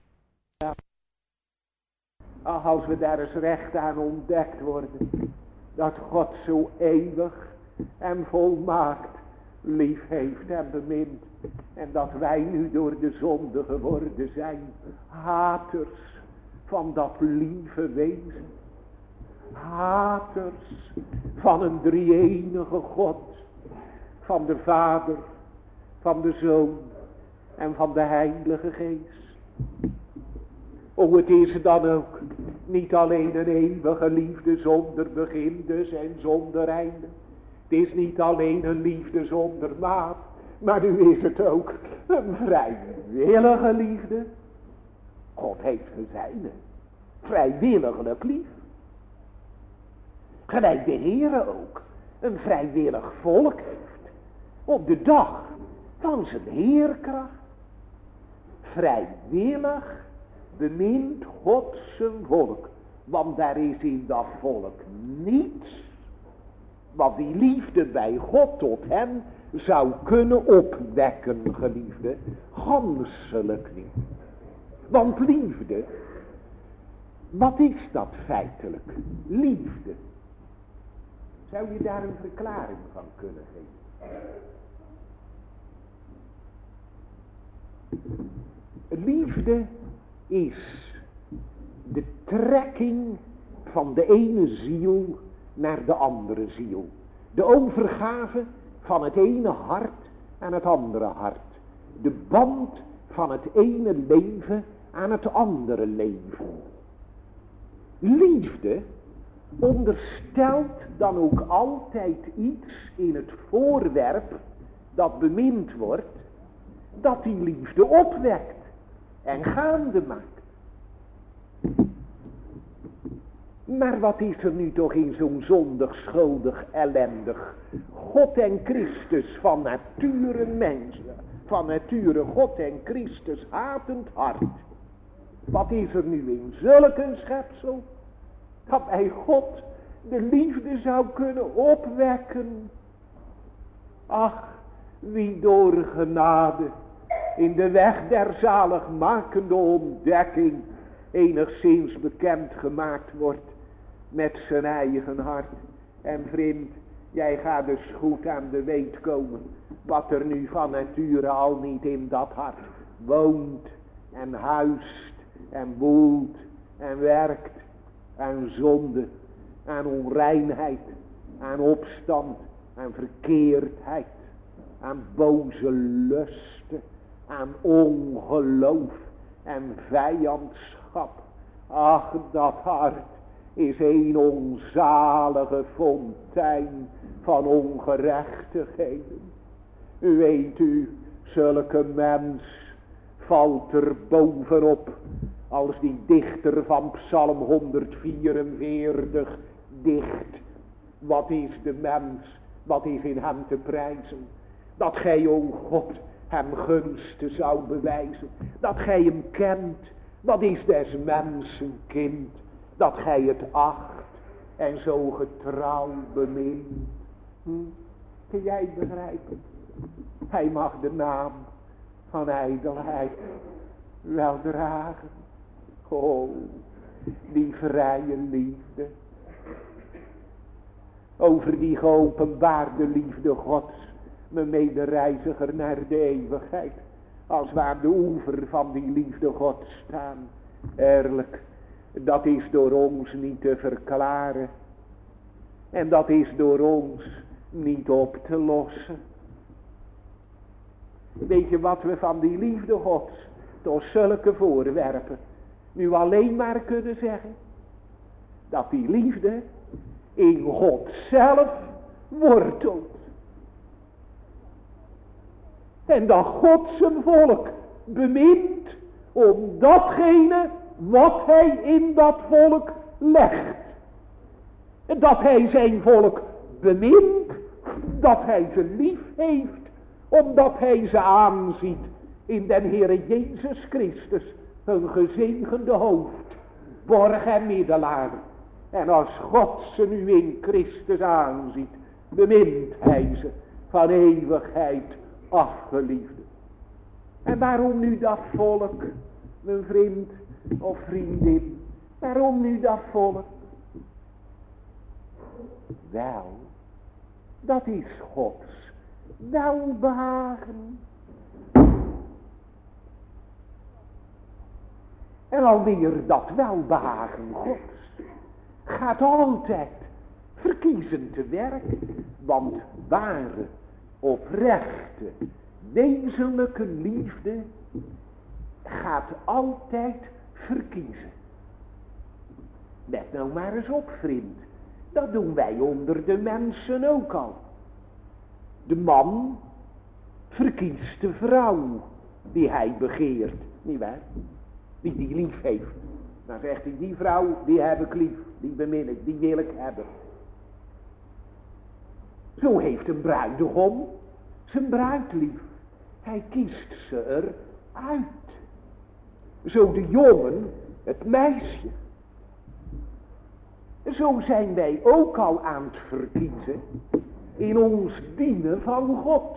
Ach, als we daar eens recht aan ontdekt worden, dat God zo eeuwig en volmaakt lief heeft en bemint. En dat wij nu door de zonde geworden zijn, haters van dat lieve wezen. Haters van een drie-enige God, van de Vader, van de Zoon en van de Heilige Geest. O, het is dan ook niet alleen een eeuwige liefde zonder begin dus en zonder einde. Het is niet alleen een liefde zonder maat, maar nu is het ook een vrijwillige liefde. God heeft de zijne vrijwilliglijk lief. Gelijk de Heere ook een vrijwillig volk heeft op de dag van zijn heerkracht. Vrijwillig bemint God zijn volk, want daar is in dat volk niets wat die liefde bij God tot hen zou kunnen opwekken, geliefde, ganselijk niet. Want liefde, wat is dat feitelijk? Liefde. Zou je daar een verklaring van kunnen geven? Liefde is de trekking van de ene ziel naar de andere ziel. De overgave van het ene hart aan het andere hart. De band van het ene leven aan het andere leven. Liefde onderstelt dan ook altijd iets in het voorwerp dat bemind wordt, dat die liefde opwekt en gaande maakt. Maar wat is er nu toch in zo'n zondig, schuldig, ellendig, God en Christus van nature mens, van nature God en Christus hatend hart. Wat is er nu in zulk een schepsel, dat bij God de liefde zou kunnen opwekken? Ach, wie door genade in de weg der zaligmakende ontdekking enigszins bekend gemaakt wordt met zijn eigen hart. En vriend, jij gaat dus goed aan de weet komen wat er nu van nature al niet in dat hart woont en huist en woelt en werkt. Aan zonde, aan onreinheid, aan opstand, aan verkeerdheid, aan boze lusten, aan ongeloof en vijandschap. Ach, dat hart is een onzalige fontein van ongerechtigheden. Weet u, zulke mens valt er bovenop, als die dichter van Psalm honderdvierenveertig dicht. Wat is de mens, wat is in hem te prijzen? Dat gij, o God, hem gunsten zou bewijzen. Dat gij hem kent, wat is des mensen kind? Dat gij het acht en zo getrouw bemint. Hm? Kun jij begrijpen? Hij mag de naam van ijdelheid wel dragen. Oh, die vrije liefde. Over die geopenbaarde liefde Gods, mijn medereiziger naar de eeuwigheid. Als we aan de oever van die liefde Gods staan. Eerlijk, dat is door ons niet te verklaren. En dat is door ons niet op te lossen. Weet je wat we van die liefde Gods door zulke voorwerpen nu alleen maar kunnen zeggen? Dat die liefde in God zelf wortelt. En dat God zijn volk bemint om datgene wat hij in dat volk legt. Dat hij zijn volk bemint, dat hij ze lief heeft, omdat hij ze aanziet in den Heere Jezus Christus, hun gezegende hoofd, borg en middelaar. En als God ze nu in Christus aanziet, bemint hij ze van eeuwigheid afgeliefde. En waarom nu dat volk, mijn vriend of vriendin, waarom nu dat volk? Wel, dat is Gods welbehagen. En alweer dat welbehagen Gods gaat altijd verkiezen te werk, want ware, oprechte, wezenlijke liefde gaat altijd verkiezen. Let nou maar eens op, vriend. Dat doen wij onder de mensen ook al. De man verkiest de vrouw die hij begeert, nietwaar? Die die lief heeft. Dan zegt hij, die vrouw, die heb ik lief, die bemin ik, die wil ik hebben. Zo heeft een bruidegom zijn bruid lief. Hij kiest ze eruit. Zo de jongen het meisje. Zo zijn wij ook al aan het verkiezen in ons dienen van God.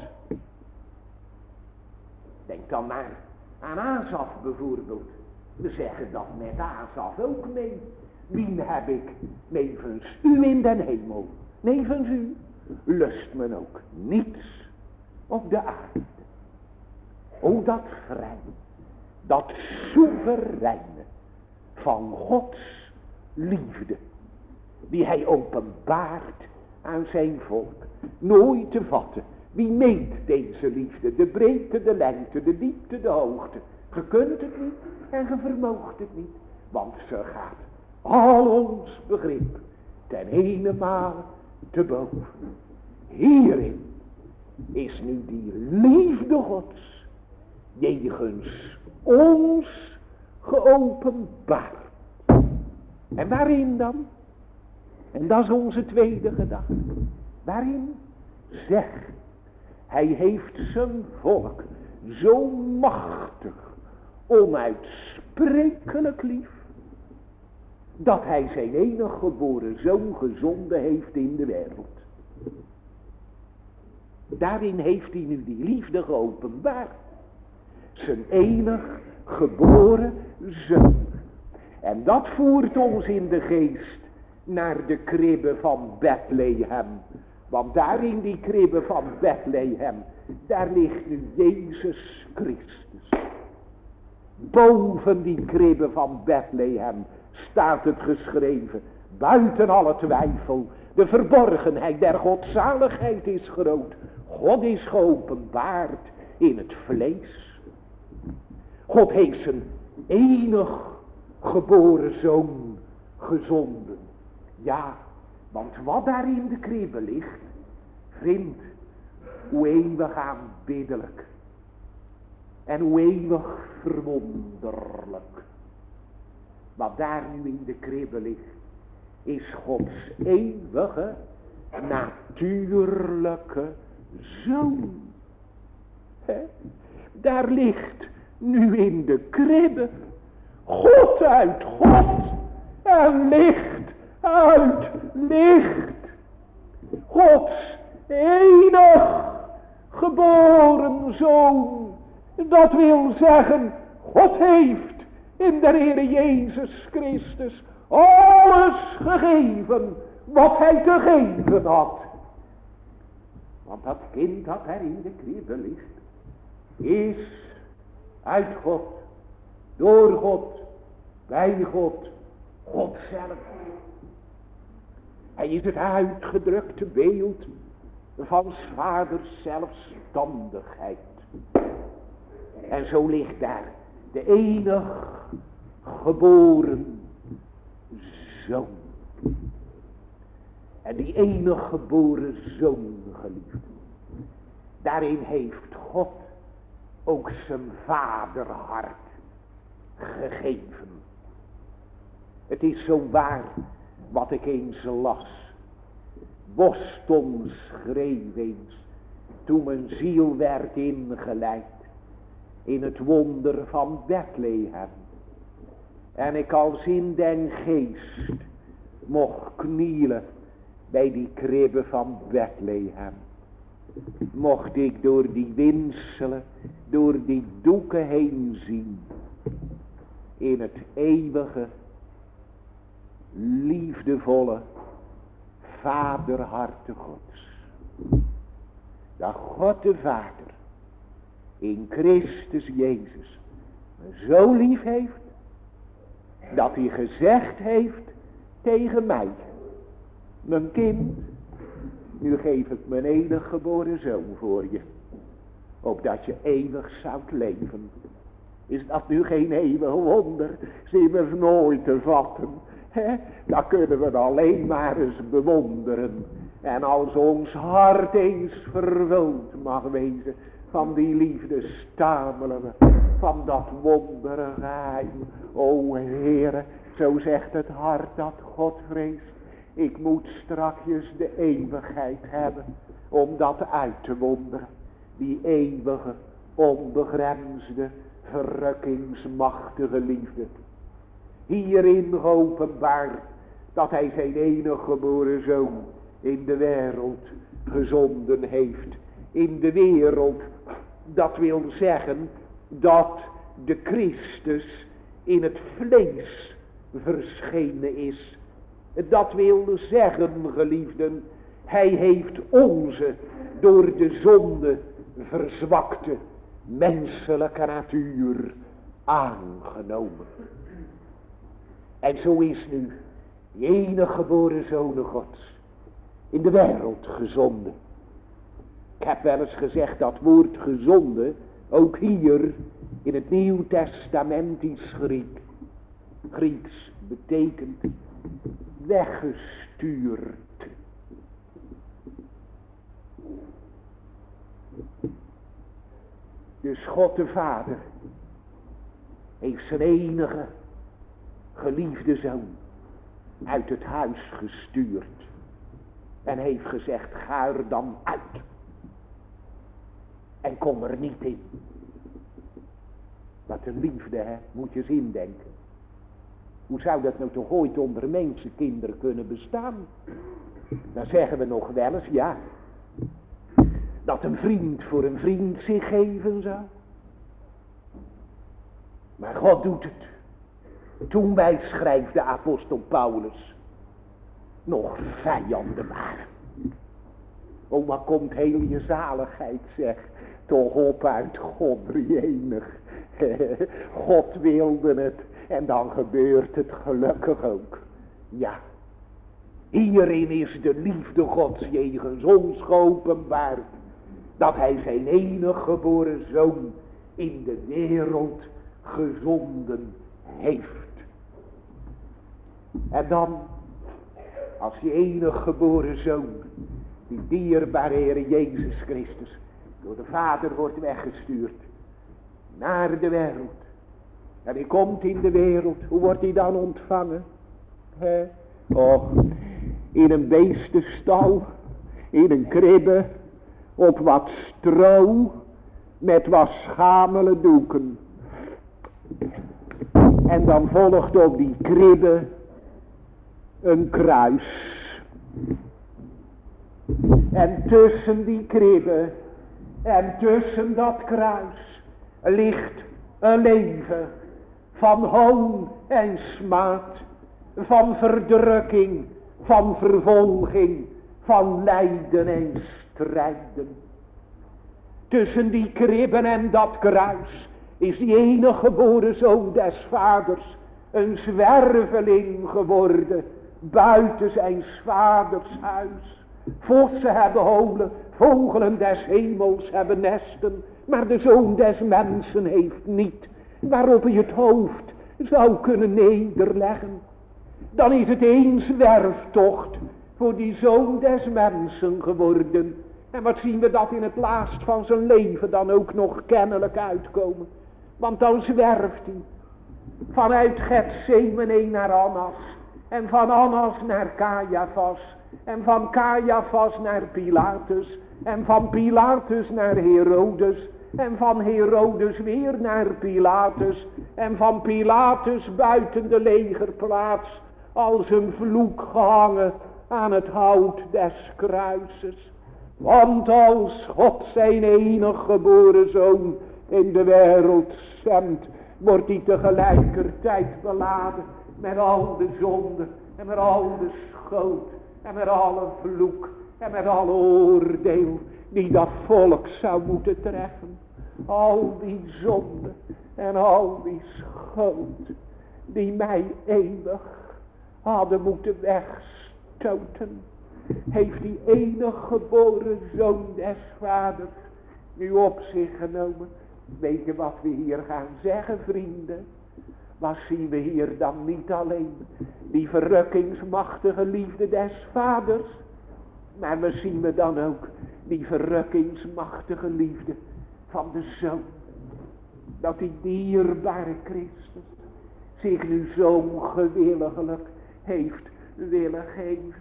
Denk dan maar aan Asaf bijvoorbeeld. We zeggen dat met Asaf ook mee. Wien heb ik nevens u in den hemel, nevens u, lust men ook niets op de aarde. O dat vrij, dat soevereine van Gods liefde, die hij openbaart aan zijn volk, nooit te vatten. Wie meet deze liefde, de breedte, de lengte, de diepte, de hoogte? Je kunt het niet en je vermoogt het niet, want ze gaat al ons begrip ten enemaal te boven. Hierin is nu die liefde Gods jegens ons geopenbaard. En waarin dan? En dat is onze tweede gedachte. Waarin? Zeg, hij heeft zijn volk zo machtig, onuitsprekelijk lief, dat hij zijn enige geboren zoon gezonden heeft in de wereld. Daarin heeft hij nu die liefde geopenbaard. Zijn enig geboren zoon. En dat voert ons in de geest naar de kribbe van Bethlehem. Want daar in die kribbe van Bethlehem, daar ligt nu Jezus Christus. Boven die kribbe van Bethlehem staat het geschreven, buiten alle twijfel, de verborgenheid der godzaligheid is groot. God is geopenbaard in het vlees. God heeft zijn enig geboren zoon gezonden. Ja, want wat daar in de kribbe ligt, vriend, hoe eeuwig aanbiddelijk en hoe eeuwig verwonderlijk. Wat daar nu in de kribbe ligt, is Gods eeuwige, natuurlijke zoon. He? Daar ligt nu in de kribbe God uit God en licht uit licht. Gods enig geboren zoon. Dat wil zeggen, God heeft in de Heere Jezus Christus alles gegeven wat hij te geven had. Want dat kind dat er in de kribbe ligt, is uit God, door God, bij God, God zelf. Hij is het uitgedrukte beeld van 's vaders zelfstandigheid. En zo ligt daar de enig geboren zoon. En die enig geboren zoon, geliefd, daarin heeft God ook zijn vaderhart gegeven. Het is zo waar wat ik eens las. Boston schreef eens, toen mijn ziel werd ingeleid in het wonder van Bethlehem. En ik als in den geest mocht knielen bij die kribbe van Bethlehem. Mocht ik door die winselen, door die doeken heen zien, in het eeuwige, liefdevolle vaderharte Gods. Dat God de Vader in Christus Jezus me zo lief heeft, dat hij gezegd heeft tegen mij: mijn kind, nu geef ik mijn enig geboren zoon voor je, opdat je eeuwig zoudt leven. Is dat nu geen eeuwig wonder? Is immers nooit te vatten. He? Dat kunnen we alleen maar eens bewonderen. En als ons hart eens vervuld mag wezen van die liefde, stamelen we van dat wondergeheim. O Heere, zo zegt het hart dat God vreest. Ik moet strakjes de eeuwigheid hebben om dat uit te wonderen. Die eeuwige, onbegrensde, verrukkingsmachtige liefde. Hierin geopenbaard dat hij zijn enige geboren zoon in de wereld gezonden heeft. In de wereld, dat wil zeggen dat de Christus in het vlees verschenen is. Dat wil zeggen, geliefden, hij heeft onze door de zonde verzwakte menselijke natuur aangenomen. En zo is nu die enige geboren zoon Gods in de wereld gezonden. Ik heb wel eens gezegd, dat woord gezonden, ook hier in het Nieuw Testament is Griek. Grieks betekent weggestuurd. Dus God de Vader heeft zijn enige geliefde zoon uit het huis gestuurd. En heeft gezegd, ga er dan uit. En kom er niet in. Wat een liefde, hè, moet je eens indenken. Hoe zou dat nou toch ooit onder mensenkinderen kunnen bestaan? Dan zeggen we nog wel eens, ja, dat een vriend voor een vriend zich geven zou. Maar God doet het. Toen wij, schrijft de apostel Paulus, nog vijanden waren. O, maar komt heel je zaligheid, zeg, toch op uit God drieënig. God wilde het en dan gebeurt het gelukkig ook. Ja, hierin is de liefde Gods jegens ons geopenbaard, dat hij zijn enige geboren zoon in de wereld gezonden heeft. En dan, als die enige geboren zoon, die dierbare Heer Jezus Christus, door de Vader wordt weggestuurd naar de wereld. En hij komt in de wereld, hoe wordt hij dan ontvangen? He? Och, in een beestenstal, in een kribbe, op wat stro, met wat schamele doeken. En dan volgt op die kribbe een kruis. En tussen die kribbe en tussen dat kruis ligt een leven van hoon en smaad, van verdrukking, van vervolging, van lijden en strijden. Tussen die kribben en dat kruis is die enige geboren zoon des vaders een zwerveling geworden buiten zijn vaders huis. Vossen hebben holen, vogelen des hemels hebben nesten, maar de zoon des mensen heeft niet waarop hij het hoofd zou kunnen nederleggen. Dan is het één zwerftocht voor die zoon des mensen geworden. En wat zien we dat in het laatst van zijn leven dan ook nog kennelijk uitkomen. Want dan zwerft hij vanuit Gethsemane naar Annas. En van Annas naar Caiaphas. En van Caiaphas naar Pilatus. En van Pilatus naar Herodes. En van Herodes weer naar Pilatus. En van Pilatus buiten de legerplaats als een vloek gehangen aan het hout des kruises. Want als God zijn enig geboren zoon in de wereld zendt, wordt hij tegelijkertijd beladen met al de zonde en met al de schuld en met alle vloek en met alle oordeel die dat volk zou moeten treffen. Al die zonde en al die schuld die mij eeuwig hadden moeten wegstoten, heeft die enig geboren zoon des vaders nu op zich genomen. Weet je wat we hier gaan zeggen, vrienden? Wat zien we hier dan niet alleen die verrukkingsmachtige liefde des vaders, maar we zien we dan ook die verrukkingsmachtige liefde van de zoon. Dat die dierbare Christus zich nu zo gewilligelijk heeft willen geven.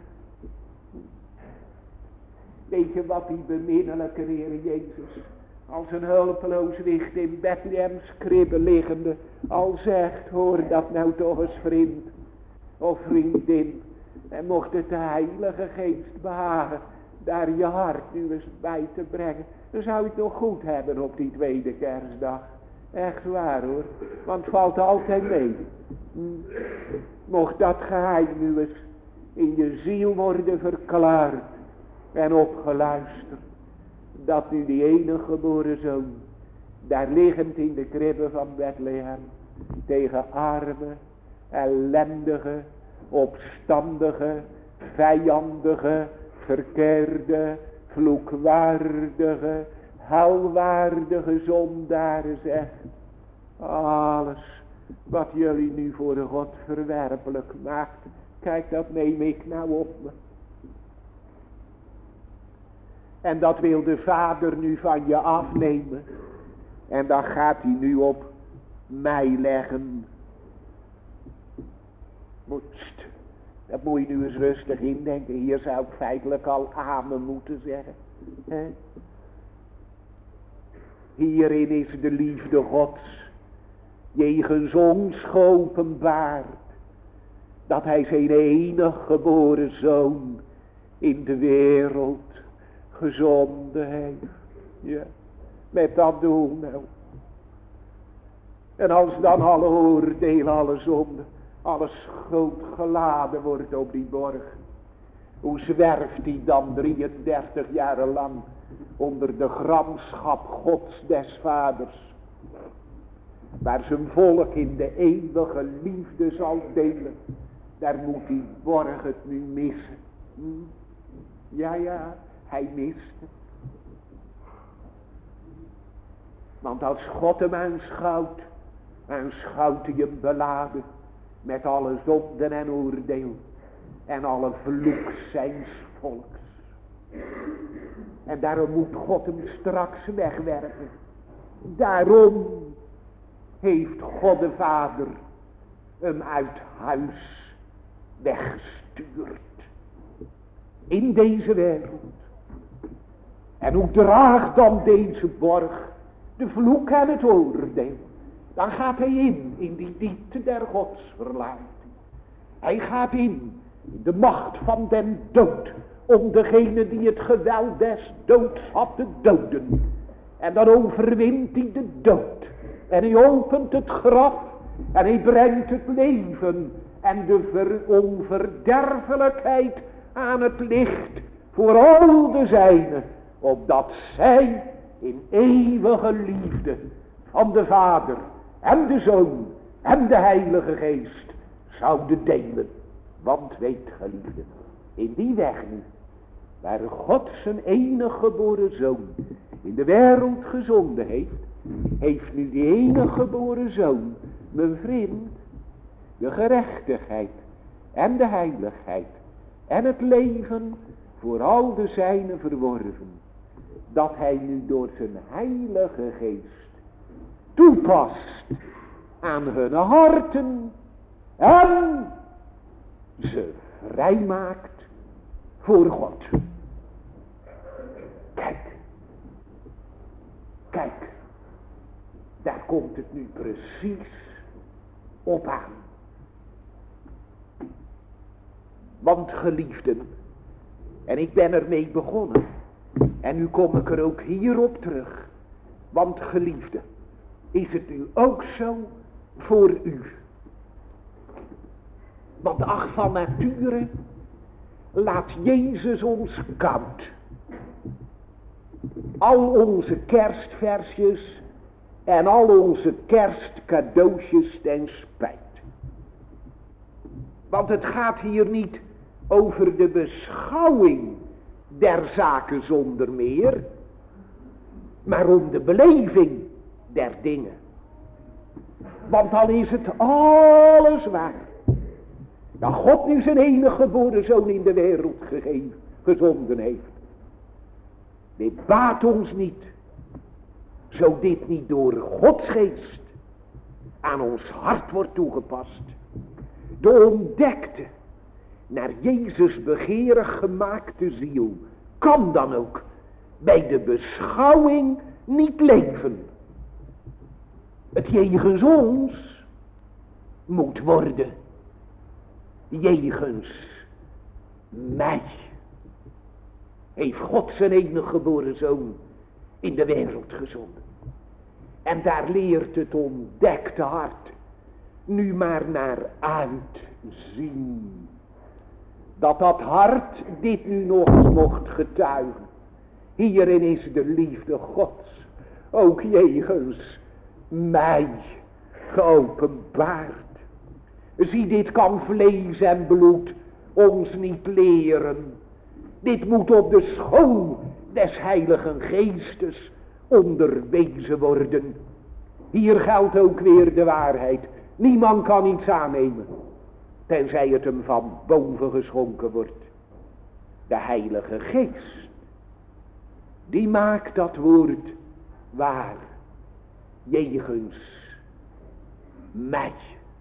Weet je wat die beminnelijke Heer Jezus als een hulpeloos wicht in Bethlehems kribbe liggende al zegt, hoor dat nou toch eens vriend of vriendin, en mocht het de Heilige Geest behagen daar je hart nu eens bij te brengen, dan zou je het nog goed hebben op die tweede kerstdag. Echt waar hoor, want het valt altijd mee. Mocht dat geheim nu eens in je ziel worden verklaard en opgeluisterd, dat nu die enige geboren zoon daar liggend in de kribbe van Bethlehem tegen arme, ellendige, opstandige, vijandige, verkeerde, vloekwaardige, helwaardige zondaren zegt: alles wat jullie nu voor de God verwerpelijk maakt, kijk, dat neem ik nou op me. En dat wil de Vader nu van je afnemen. En dan gaat hij nu op mij leggen. Moet, dat moet je nu eens rustig indenken. Hier zou ik feitelijk al amen moeten zeggen. He? Hierin is de liefde Gods jegens ons geopenbaard, dat hij zijn enig geboren zoon in de wereld gezonden heeft. Ja, met dat doel nou. En als dan alle oordeel, alle zonde, alle schuld geladen wordt op die borg, hoe zwerft hij dan drieëndertig jaren lang onder de gramschap Gods des Vaders, waar zijn volk in de eeuwige liefde zal delen. Daar moet die borg het nu missen. Hm? Ja, ja, hij mist het. Want als God hem aanschouwt, aanschouwt hij hem beladen met alle zonden en oordeel en alle vloek zijns volks. En daarom moet God hem straks wegwerpen. Daarom heeft God de Vader hem uit huis weggestuurd. In deze wereld. En hoe draagt dan deze borg de vloek en het oordeel? Dan gaat hij in, in die diepte der godsverlating. Hij gaat in, in de macht van den dood, om degene die het geweld des doods had te doden. En dan overwint hij de dood. En hij opent het graf. En hij brengt het leven en de ver- onverderfelijkheid aan het licht voor al de zijnen. Opdat zij in eeuwige liefde van de Vader en de Zoon en de Heilige Geest zouden delen. Want weet geliefden, in die weg nu, waar God zijn enige geboren zoon in de wereld gezonden heeft, heeft nu die enige geboren zoon, mijn vriend, de gerechtigheid en de heiligheid en het leven voor al de zijnen verworven, dat hij nu door zijn Heilige Geest toepast aan hun harten en ze vrijmaakt voor God. Kijk, kijk, daar komt het nu precies op aan. Want geliefden, en ik ben ermee begonnen, en nu kom ik er ook hierop terug, want geliefden, is het nu ook zo voor u. Want ach, van nature laat Jezus ons koud. Al onze kerstversjes en al onze kerstcadeautjes ten spijt. Want het gaat hier niet over de beschouwing der zaken zonder meer, maar om de beleving der dingen. Want al is het alles waar, dat God nu zijn enige geboren zoon in de wereld gegeven, gezonden heeft. Dit baat ons niet, zo dit niet door Gods geest aan ons hart wordt toegepast. De ontdekte, naar Jezus begeerig gemaakte ziel, kan dan ook bij de beschouwing niet leven. Het jegens ons moet worden jegens mij. Heeft God zijn enige geboren zoon in de wereld gezonden. En daar leert het ontdekte hart nu maar naar uitzien. Dat dat hart dit nu nog mocht getuigen. Hierin is de liefde Gods ook jegens mij geopenbaard. Zie, dit kan vlees en bloed ons niet leren. Dit moet op de school des Heiligen Geestes onderwezen worden. Hier geldt ook weer de waarheid. Niemand kan iets aannemen, tenzij het hem van boven geschonken wordt. De Heilige Geest, die maakt dat woord waar, jegens mij.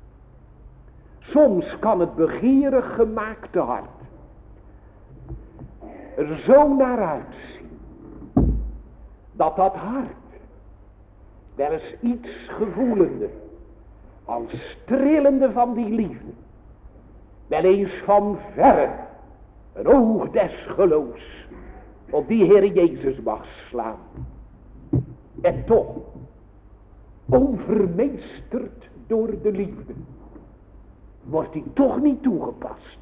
Soms kan het begeerig gemaakte hart er zo naar uitzien, dat dat hart wel eens iets gevoelende, als trillende van die liefde, wel eens van verre een oog des geloofs op die Heer Jezus mag slaan. En toch, overmeesterd door de liefde, wordt die toch niet toegepast.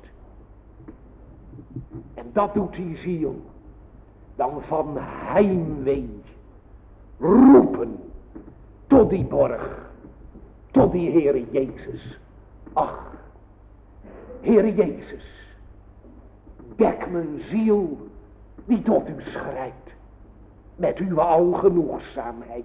En dat doet die ziel dan van heimwee roepen tot die borg, tot die Heere Jezus. Ach, Heere Jezus, dek mijn ziel die tot u schrijdt, met uw algenoegzaamheid.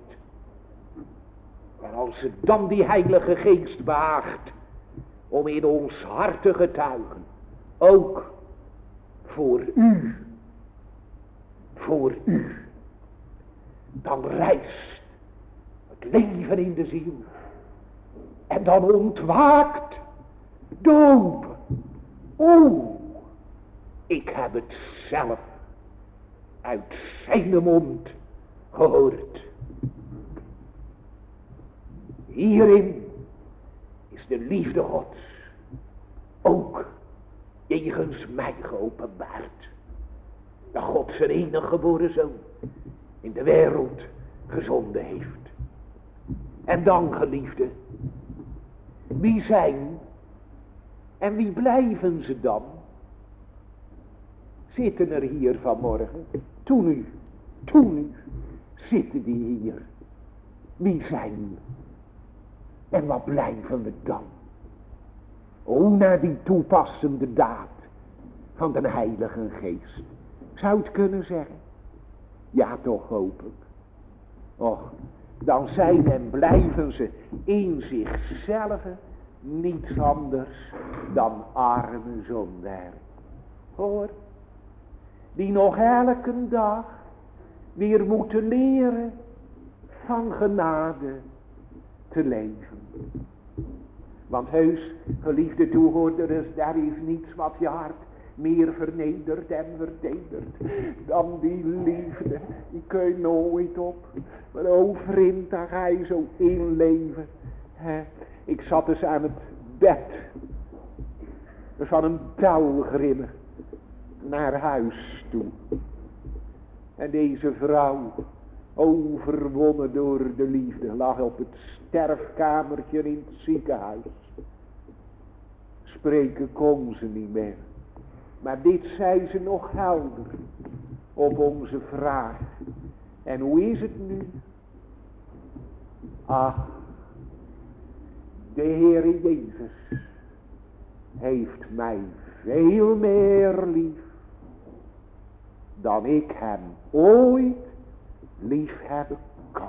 En als het dan die Heilige Geest behaagt om in ons hart te getuigen, ook voor u, voor u, dan rijst het leven in de ziel. En dan ontwaakt de hoop. O, ik heb het zelf uit zijn mond gehoord. Hierin is de liefde Gods ook jegens mij geopenbaard. Dat God zijn enige geboren zoon in de wereld gezonden heeft. En dan, geliefde, wie zijn en wie blijven ze dan? Zitten er hier vanmorgen, toen u, toen u, zitten die hier. Wie zijn? En wat blijven we dan? O, naar die toepassende daad van de Heilige Geest. Zou het kunnen zeggen? Ja, toch hoop ik. Och, dan zijn en blijven ze in zichzelf niets anders dan arme zondaar. Hoor, die nog elke dag weer moeten leren van genade te leven. Want heus, geliefde toehoorders, daar is niets wat je hart meer vernederd en vertederd dan die liefde. Die kun je nooit op. Maar o vriend, daar ga je zo inleven. He, ik zat eens aan het bed van een pelgrim naar huis toe. En deze vrouw, overwonnen door de liefde, lag op het sterfkamertje in het ziekenhuis. Spreken kon ze niet meer. Maar dit zei ze nog helder op onze vraag. En hoe is het nu? Ach, de Heere Jezus heeft mij veel meer lief dan ik hem ooit lief hebben kan.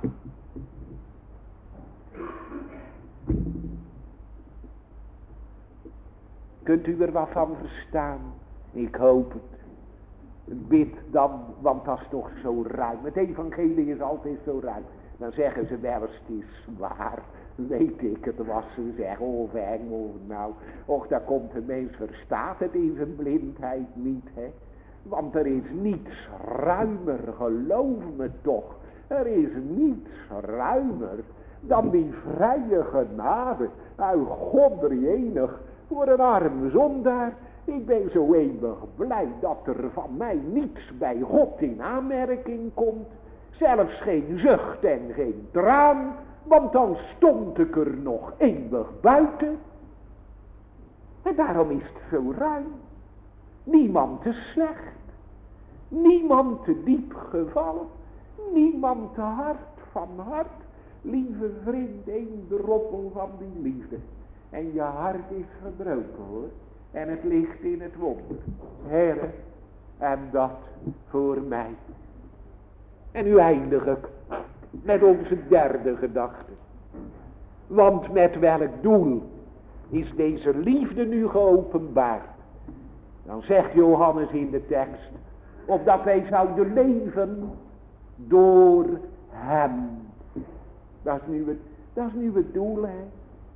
Kunt u er wat van verstaan? Ik hoop het. Bid dan, want dat is toch zo ruim. Het evangelie is altijd zo ruim. Dan zeggen ze wel eens, het is waar. Weet ik het, was ze zeggen, of engel, nou. Och, daar komt een mens, verstaat het in zijn blindheid niet, hè. Want er is niets ruimer, geloof me toch. Er is niets ruimer dan die vrije genade uit God drieënig voor een arme zondaar. Ik ben zo eeuwig blij dat er van mij niets bij God in aanmerking komt. Zelfs geen zucht en geen traan, want dan stond ik er nog eeuwig buiten. En daarom is het zo ruim. Niemand te slecht. Niemand te diep gevallen. Niemand te hard van hart. Lieve vriend, één droppel van die liefde. En je hart is gebroken, hoor. En het ligt in het wonder. Heere, en dat voor mij. En nu eindig ik met onze derde gedachte. Want met welk doel is deze liefde nu geopenbaard? Dan zegt Johannes in de tekst, opdat wij zouden leven door hem. Dat is nu het, dat is nu het doel, hè.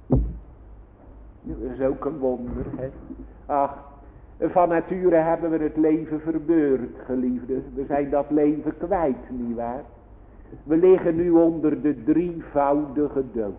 Dat is ook een wonder, hè. Ach, van nature hebben we het leven verbeurd, geliefden. We zijn dat leven kwijt, nietwaar? We liggen nu onder de drievoudige dood.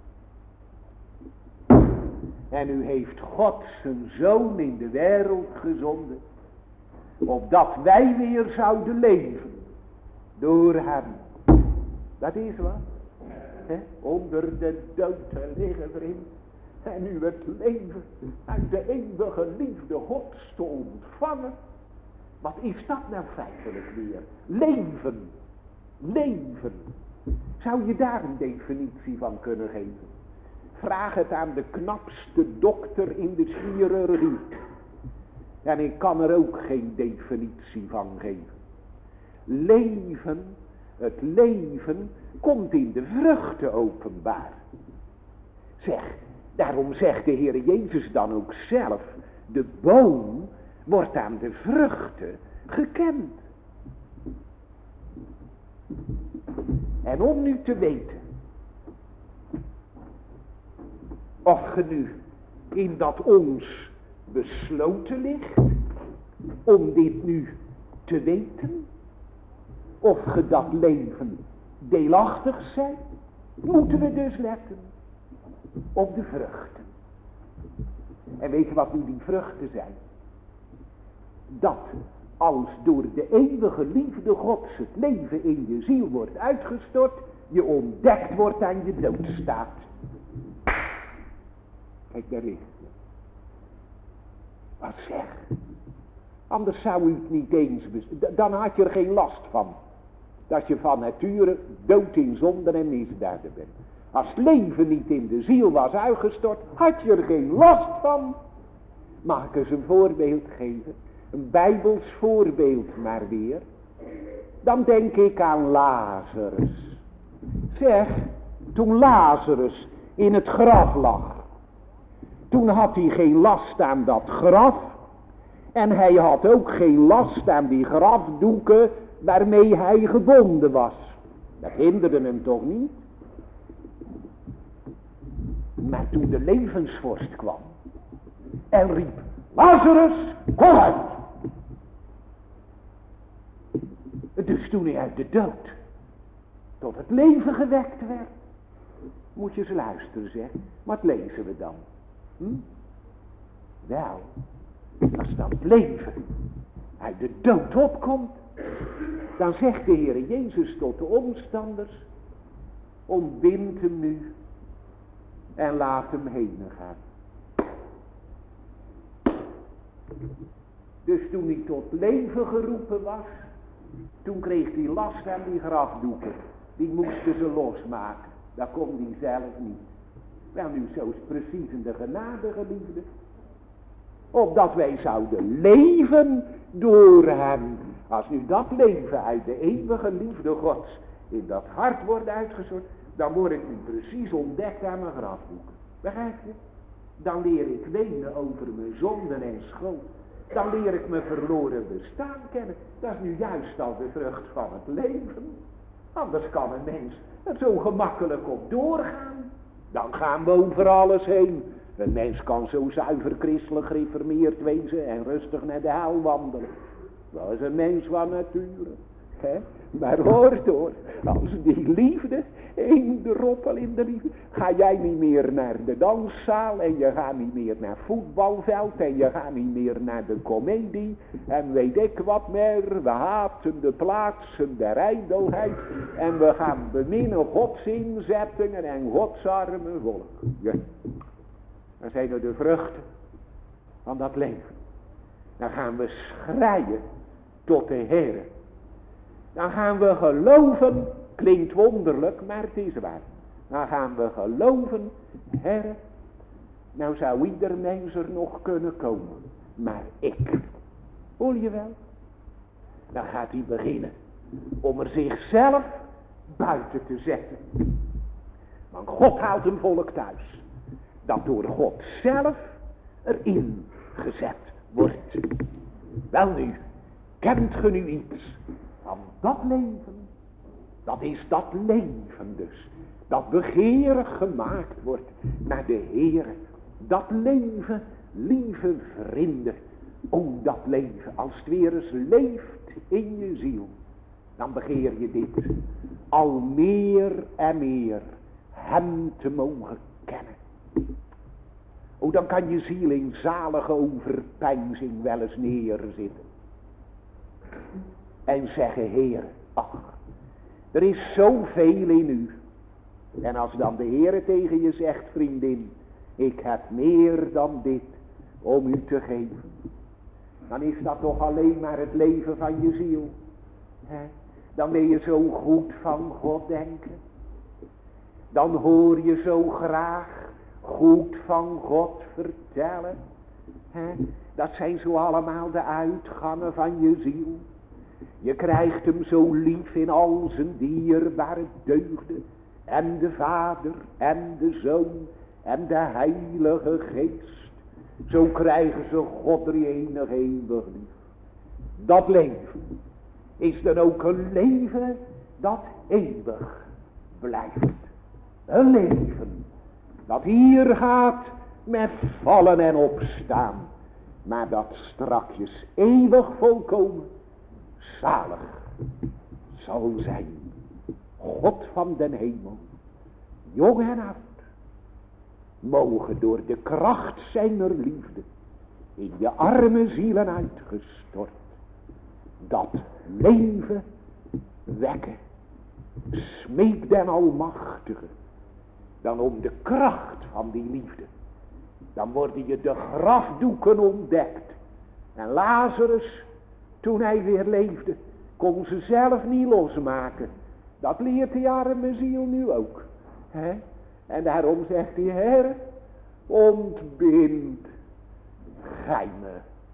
En u heeft God zijn zoon in de wereld gezonden, opdat wij weer zouden leven door hem. Dat is wat. He? Onder de dood te liggen, vriend. En u het leven uit de eeuwige liefde Gods te ontvangen. Wat is dat nou feitelijk weer? Leven. Leven. Zou je daar een definitie van kunnen geven? Vraag het aan de knapste dokter in de chirurgie. En ik kan er ook geen definitie van geven. Leven, het leven, komt in de vruchten openbaar. Zeg, daarom zegt de Heer Jezus dan ook zelf, de boom wordt aan de vruchten gekend. En om nu te weten, of ge nu in dat ons besloten ligt, om dit nu te weten, of ge dat leven deelachtig zijt, moeten we dus letten op de vruchten. En weet je wat nu die vruchten zijn? Dat als door de eeuwige liefde Gods het leven in je ziel wordt uitgestort, je ontdekt wordt aan je doodstaat. Kijk, daar ligt het. Wat zeg? Anders zou u het niet eens bes- dan had je er geen last van. Dat je van nature dood in zonden en misdaden bent. Als het leven niet in de ziel was uitgestort, had je er geen last van. Mag ik eens een voorbeeld geven? Een bijbels voorbeeld maar weer. Dan denk ik aan Lazarus. Zeg, toen Lazarus in het graf lag, toen had hij geen last aan dat graf. En hij had ook geen last aan die grafdoeken waarmee hij gebonden was. Dat hinderde hem toch niet? Maar toen de levensvorst kwam en riep, Lazarus, kom uit! Dus toen hij uit de dood tot het leven gewekt werd, moet je eens luisteren zeg, wat lezen we dan? Hm? Wel, als dan het leven uit de dood opkomt, dan zegt de Heer Jezus tot de omstanders, ontbind hem nu en laat hem heen gaan. Dus toen hij tot leven geroepen was, toen kreeg hij last aan die grafdoeken. Die moesten ze losmaken. Dat kon hij zelf niet. Wel nu, zo is precies in de genade, geliefde. Opdat wij zouden leven door hem. Als nu dat leven uit de eeuwige liefde Gods in dat hart wordt uitgezort, dan word ik nu precies ontdekt aan mijn grafdoeken. Begrijp je? Dan leer ik wenen over mijn zonden en schuld. Dan leer ik mijn verloren bestaan kennen. Dat is nu juist al de vrucht van het leven. Anders kan een mens er zo gemakkelijk op doorgaan. Dan gaan we over alles heen. Een mens kan zo zuiver christelijk gereformeerd wezen en rustig naar de hel wandelen. Dat is een mens van nature. He? Maar hoort hoor, als die liefde, één droppel in de liefde, ga jij niet meer naar de danszaal en je gaat niet meer naar voetbalveld en je gaat niet meer naar de komedie en weet ik wat meer. We haten de plaatsen der ijdelheid en we gaan beminnen Gods inzettingen en Gods arme volk. Ja. Dan zijn er de vruchten van dat leven. Dan gaan we schreien tot de Heer. Dan gaan we geloven, klinkt wonderlijk, maar het is waar. Dan gaan we geloven, Heer, nou zou ieder mens er nog kunnen komen, maar ik, voel je wel? Dan gaat hij beginnen om er zichzelf buiten te zetten. Want God houdt een volk thuis, dat door God zelf erin gezet wordt. Wel nu, kent ge nu iets van dat leven? Dat is dat leven dus, dat begeerig gemaakt wordt naar de Heer. Dat leven, lieve vrienden, o dat leven, als het weer eens leeft in je ziel, dan begeer je dit, al meer en meer hem te mogen kennen. O, dan kan je ziel in zalige overpeinzing wel eens neerzitten. En zeggen, Heer, ach, er is zoveel in u. En als dan de Heer tegen je zegt, vriendin, ik heb meer dan dit om u te geven. Dan is dat toch alleen maar het leven van je ziel. He? Dan ben je zo goed van God denken. Dan hoor je zo graag goed van God vertellen. He? Dat zijn zo allemaal de uitgangen van je ziel. Je krijgt hem zo lief in al zijn dierbare deugden. En de Vader en de Zoon en de Heilige Geest. Zo krijgen ze God drie-enig eeuwig lief. Dat leven is dan ook een leven dat eeuwig blijft. Een leven dat hier gaat met vallen en opstaan. Maar dat strakjes eeuwig volkomen zalig zal zijn. God van den hemel, jong en oud, mogen door de kracht zijner liefde in je arme zielen uitgestort, dat leven wekken. Smeek den Almachtige dan om de kracht van die liefde. Dan worden je de grafdoeken ontdekt. En Lazarus, toen hij weer leefde, kon ze zelf niet losmaken. Dat leert die arme ziel nu ook. He? En daarom zegt hij, Heer, ontbind gij me.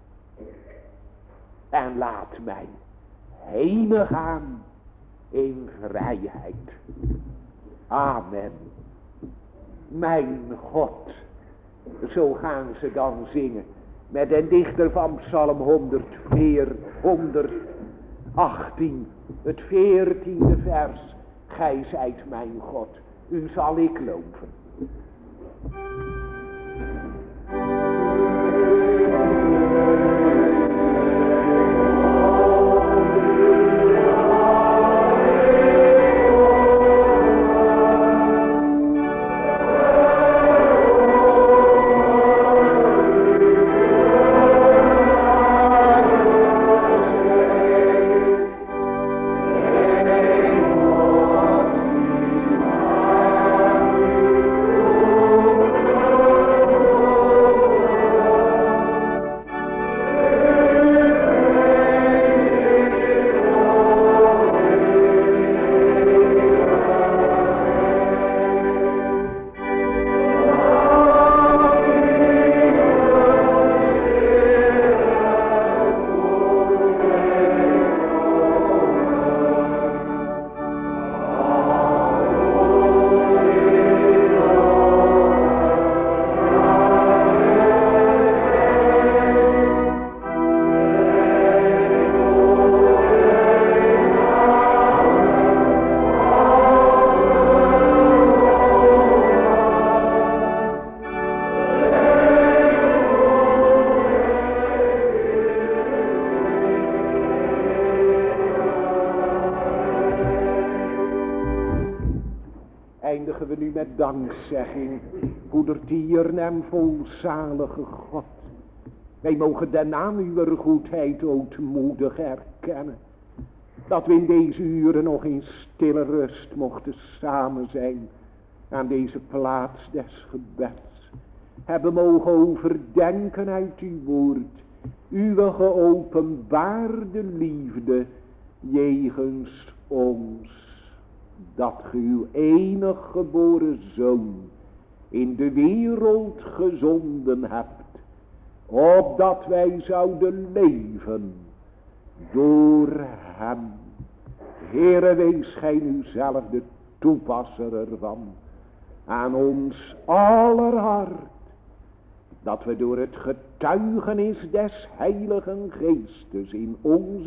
En laat mij heen gaan in vrijheid. Amen. Mijn God. Zo gaan ze dan zingen. Met een dichter van Psalm honderdvier, honderdachttien. Het veertiende vers. Gij zijt mijn God. U zal ik loven. Eindigen we nu met dankzegging, goedertieren en volzalige God. Wij mogen de naam uw goedheid ootmoedig erkennen. Dat we in deze uren nog in stille rust mochten samen zijn aan deze plaats des gebeds. Hebben mogen overdenken uit uw woord, uw geopenbaarde liefde jegens ons. Dat ge uw enig geboren Zoon in de wereld gezonden hebt, opdat wij zouden leven door hem. Heere, wees gij nu zelf de toepasser ervan aan ons aller hart, dat we door het getuigenis des Heiligen Geestes in ons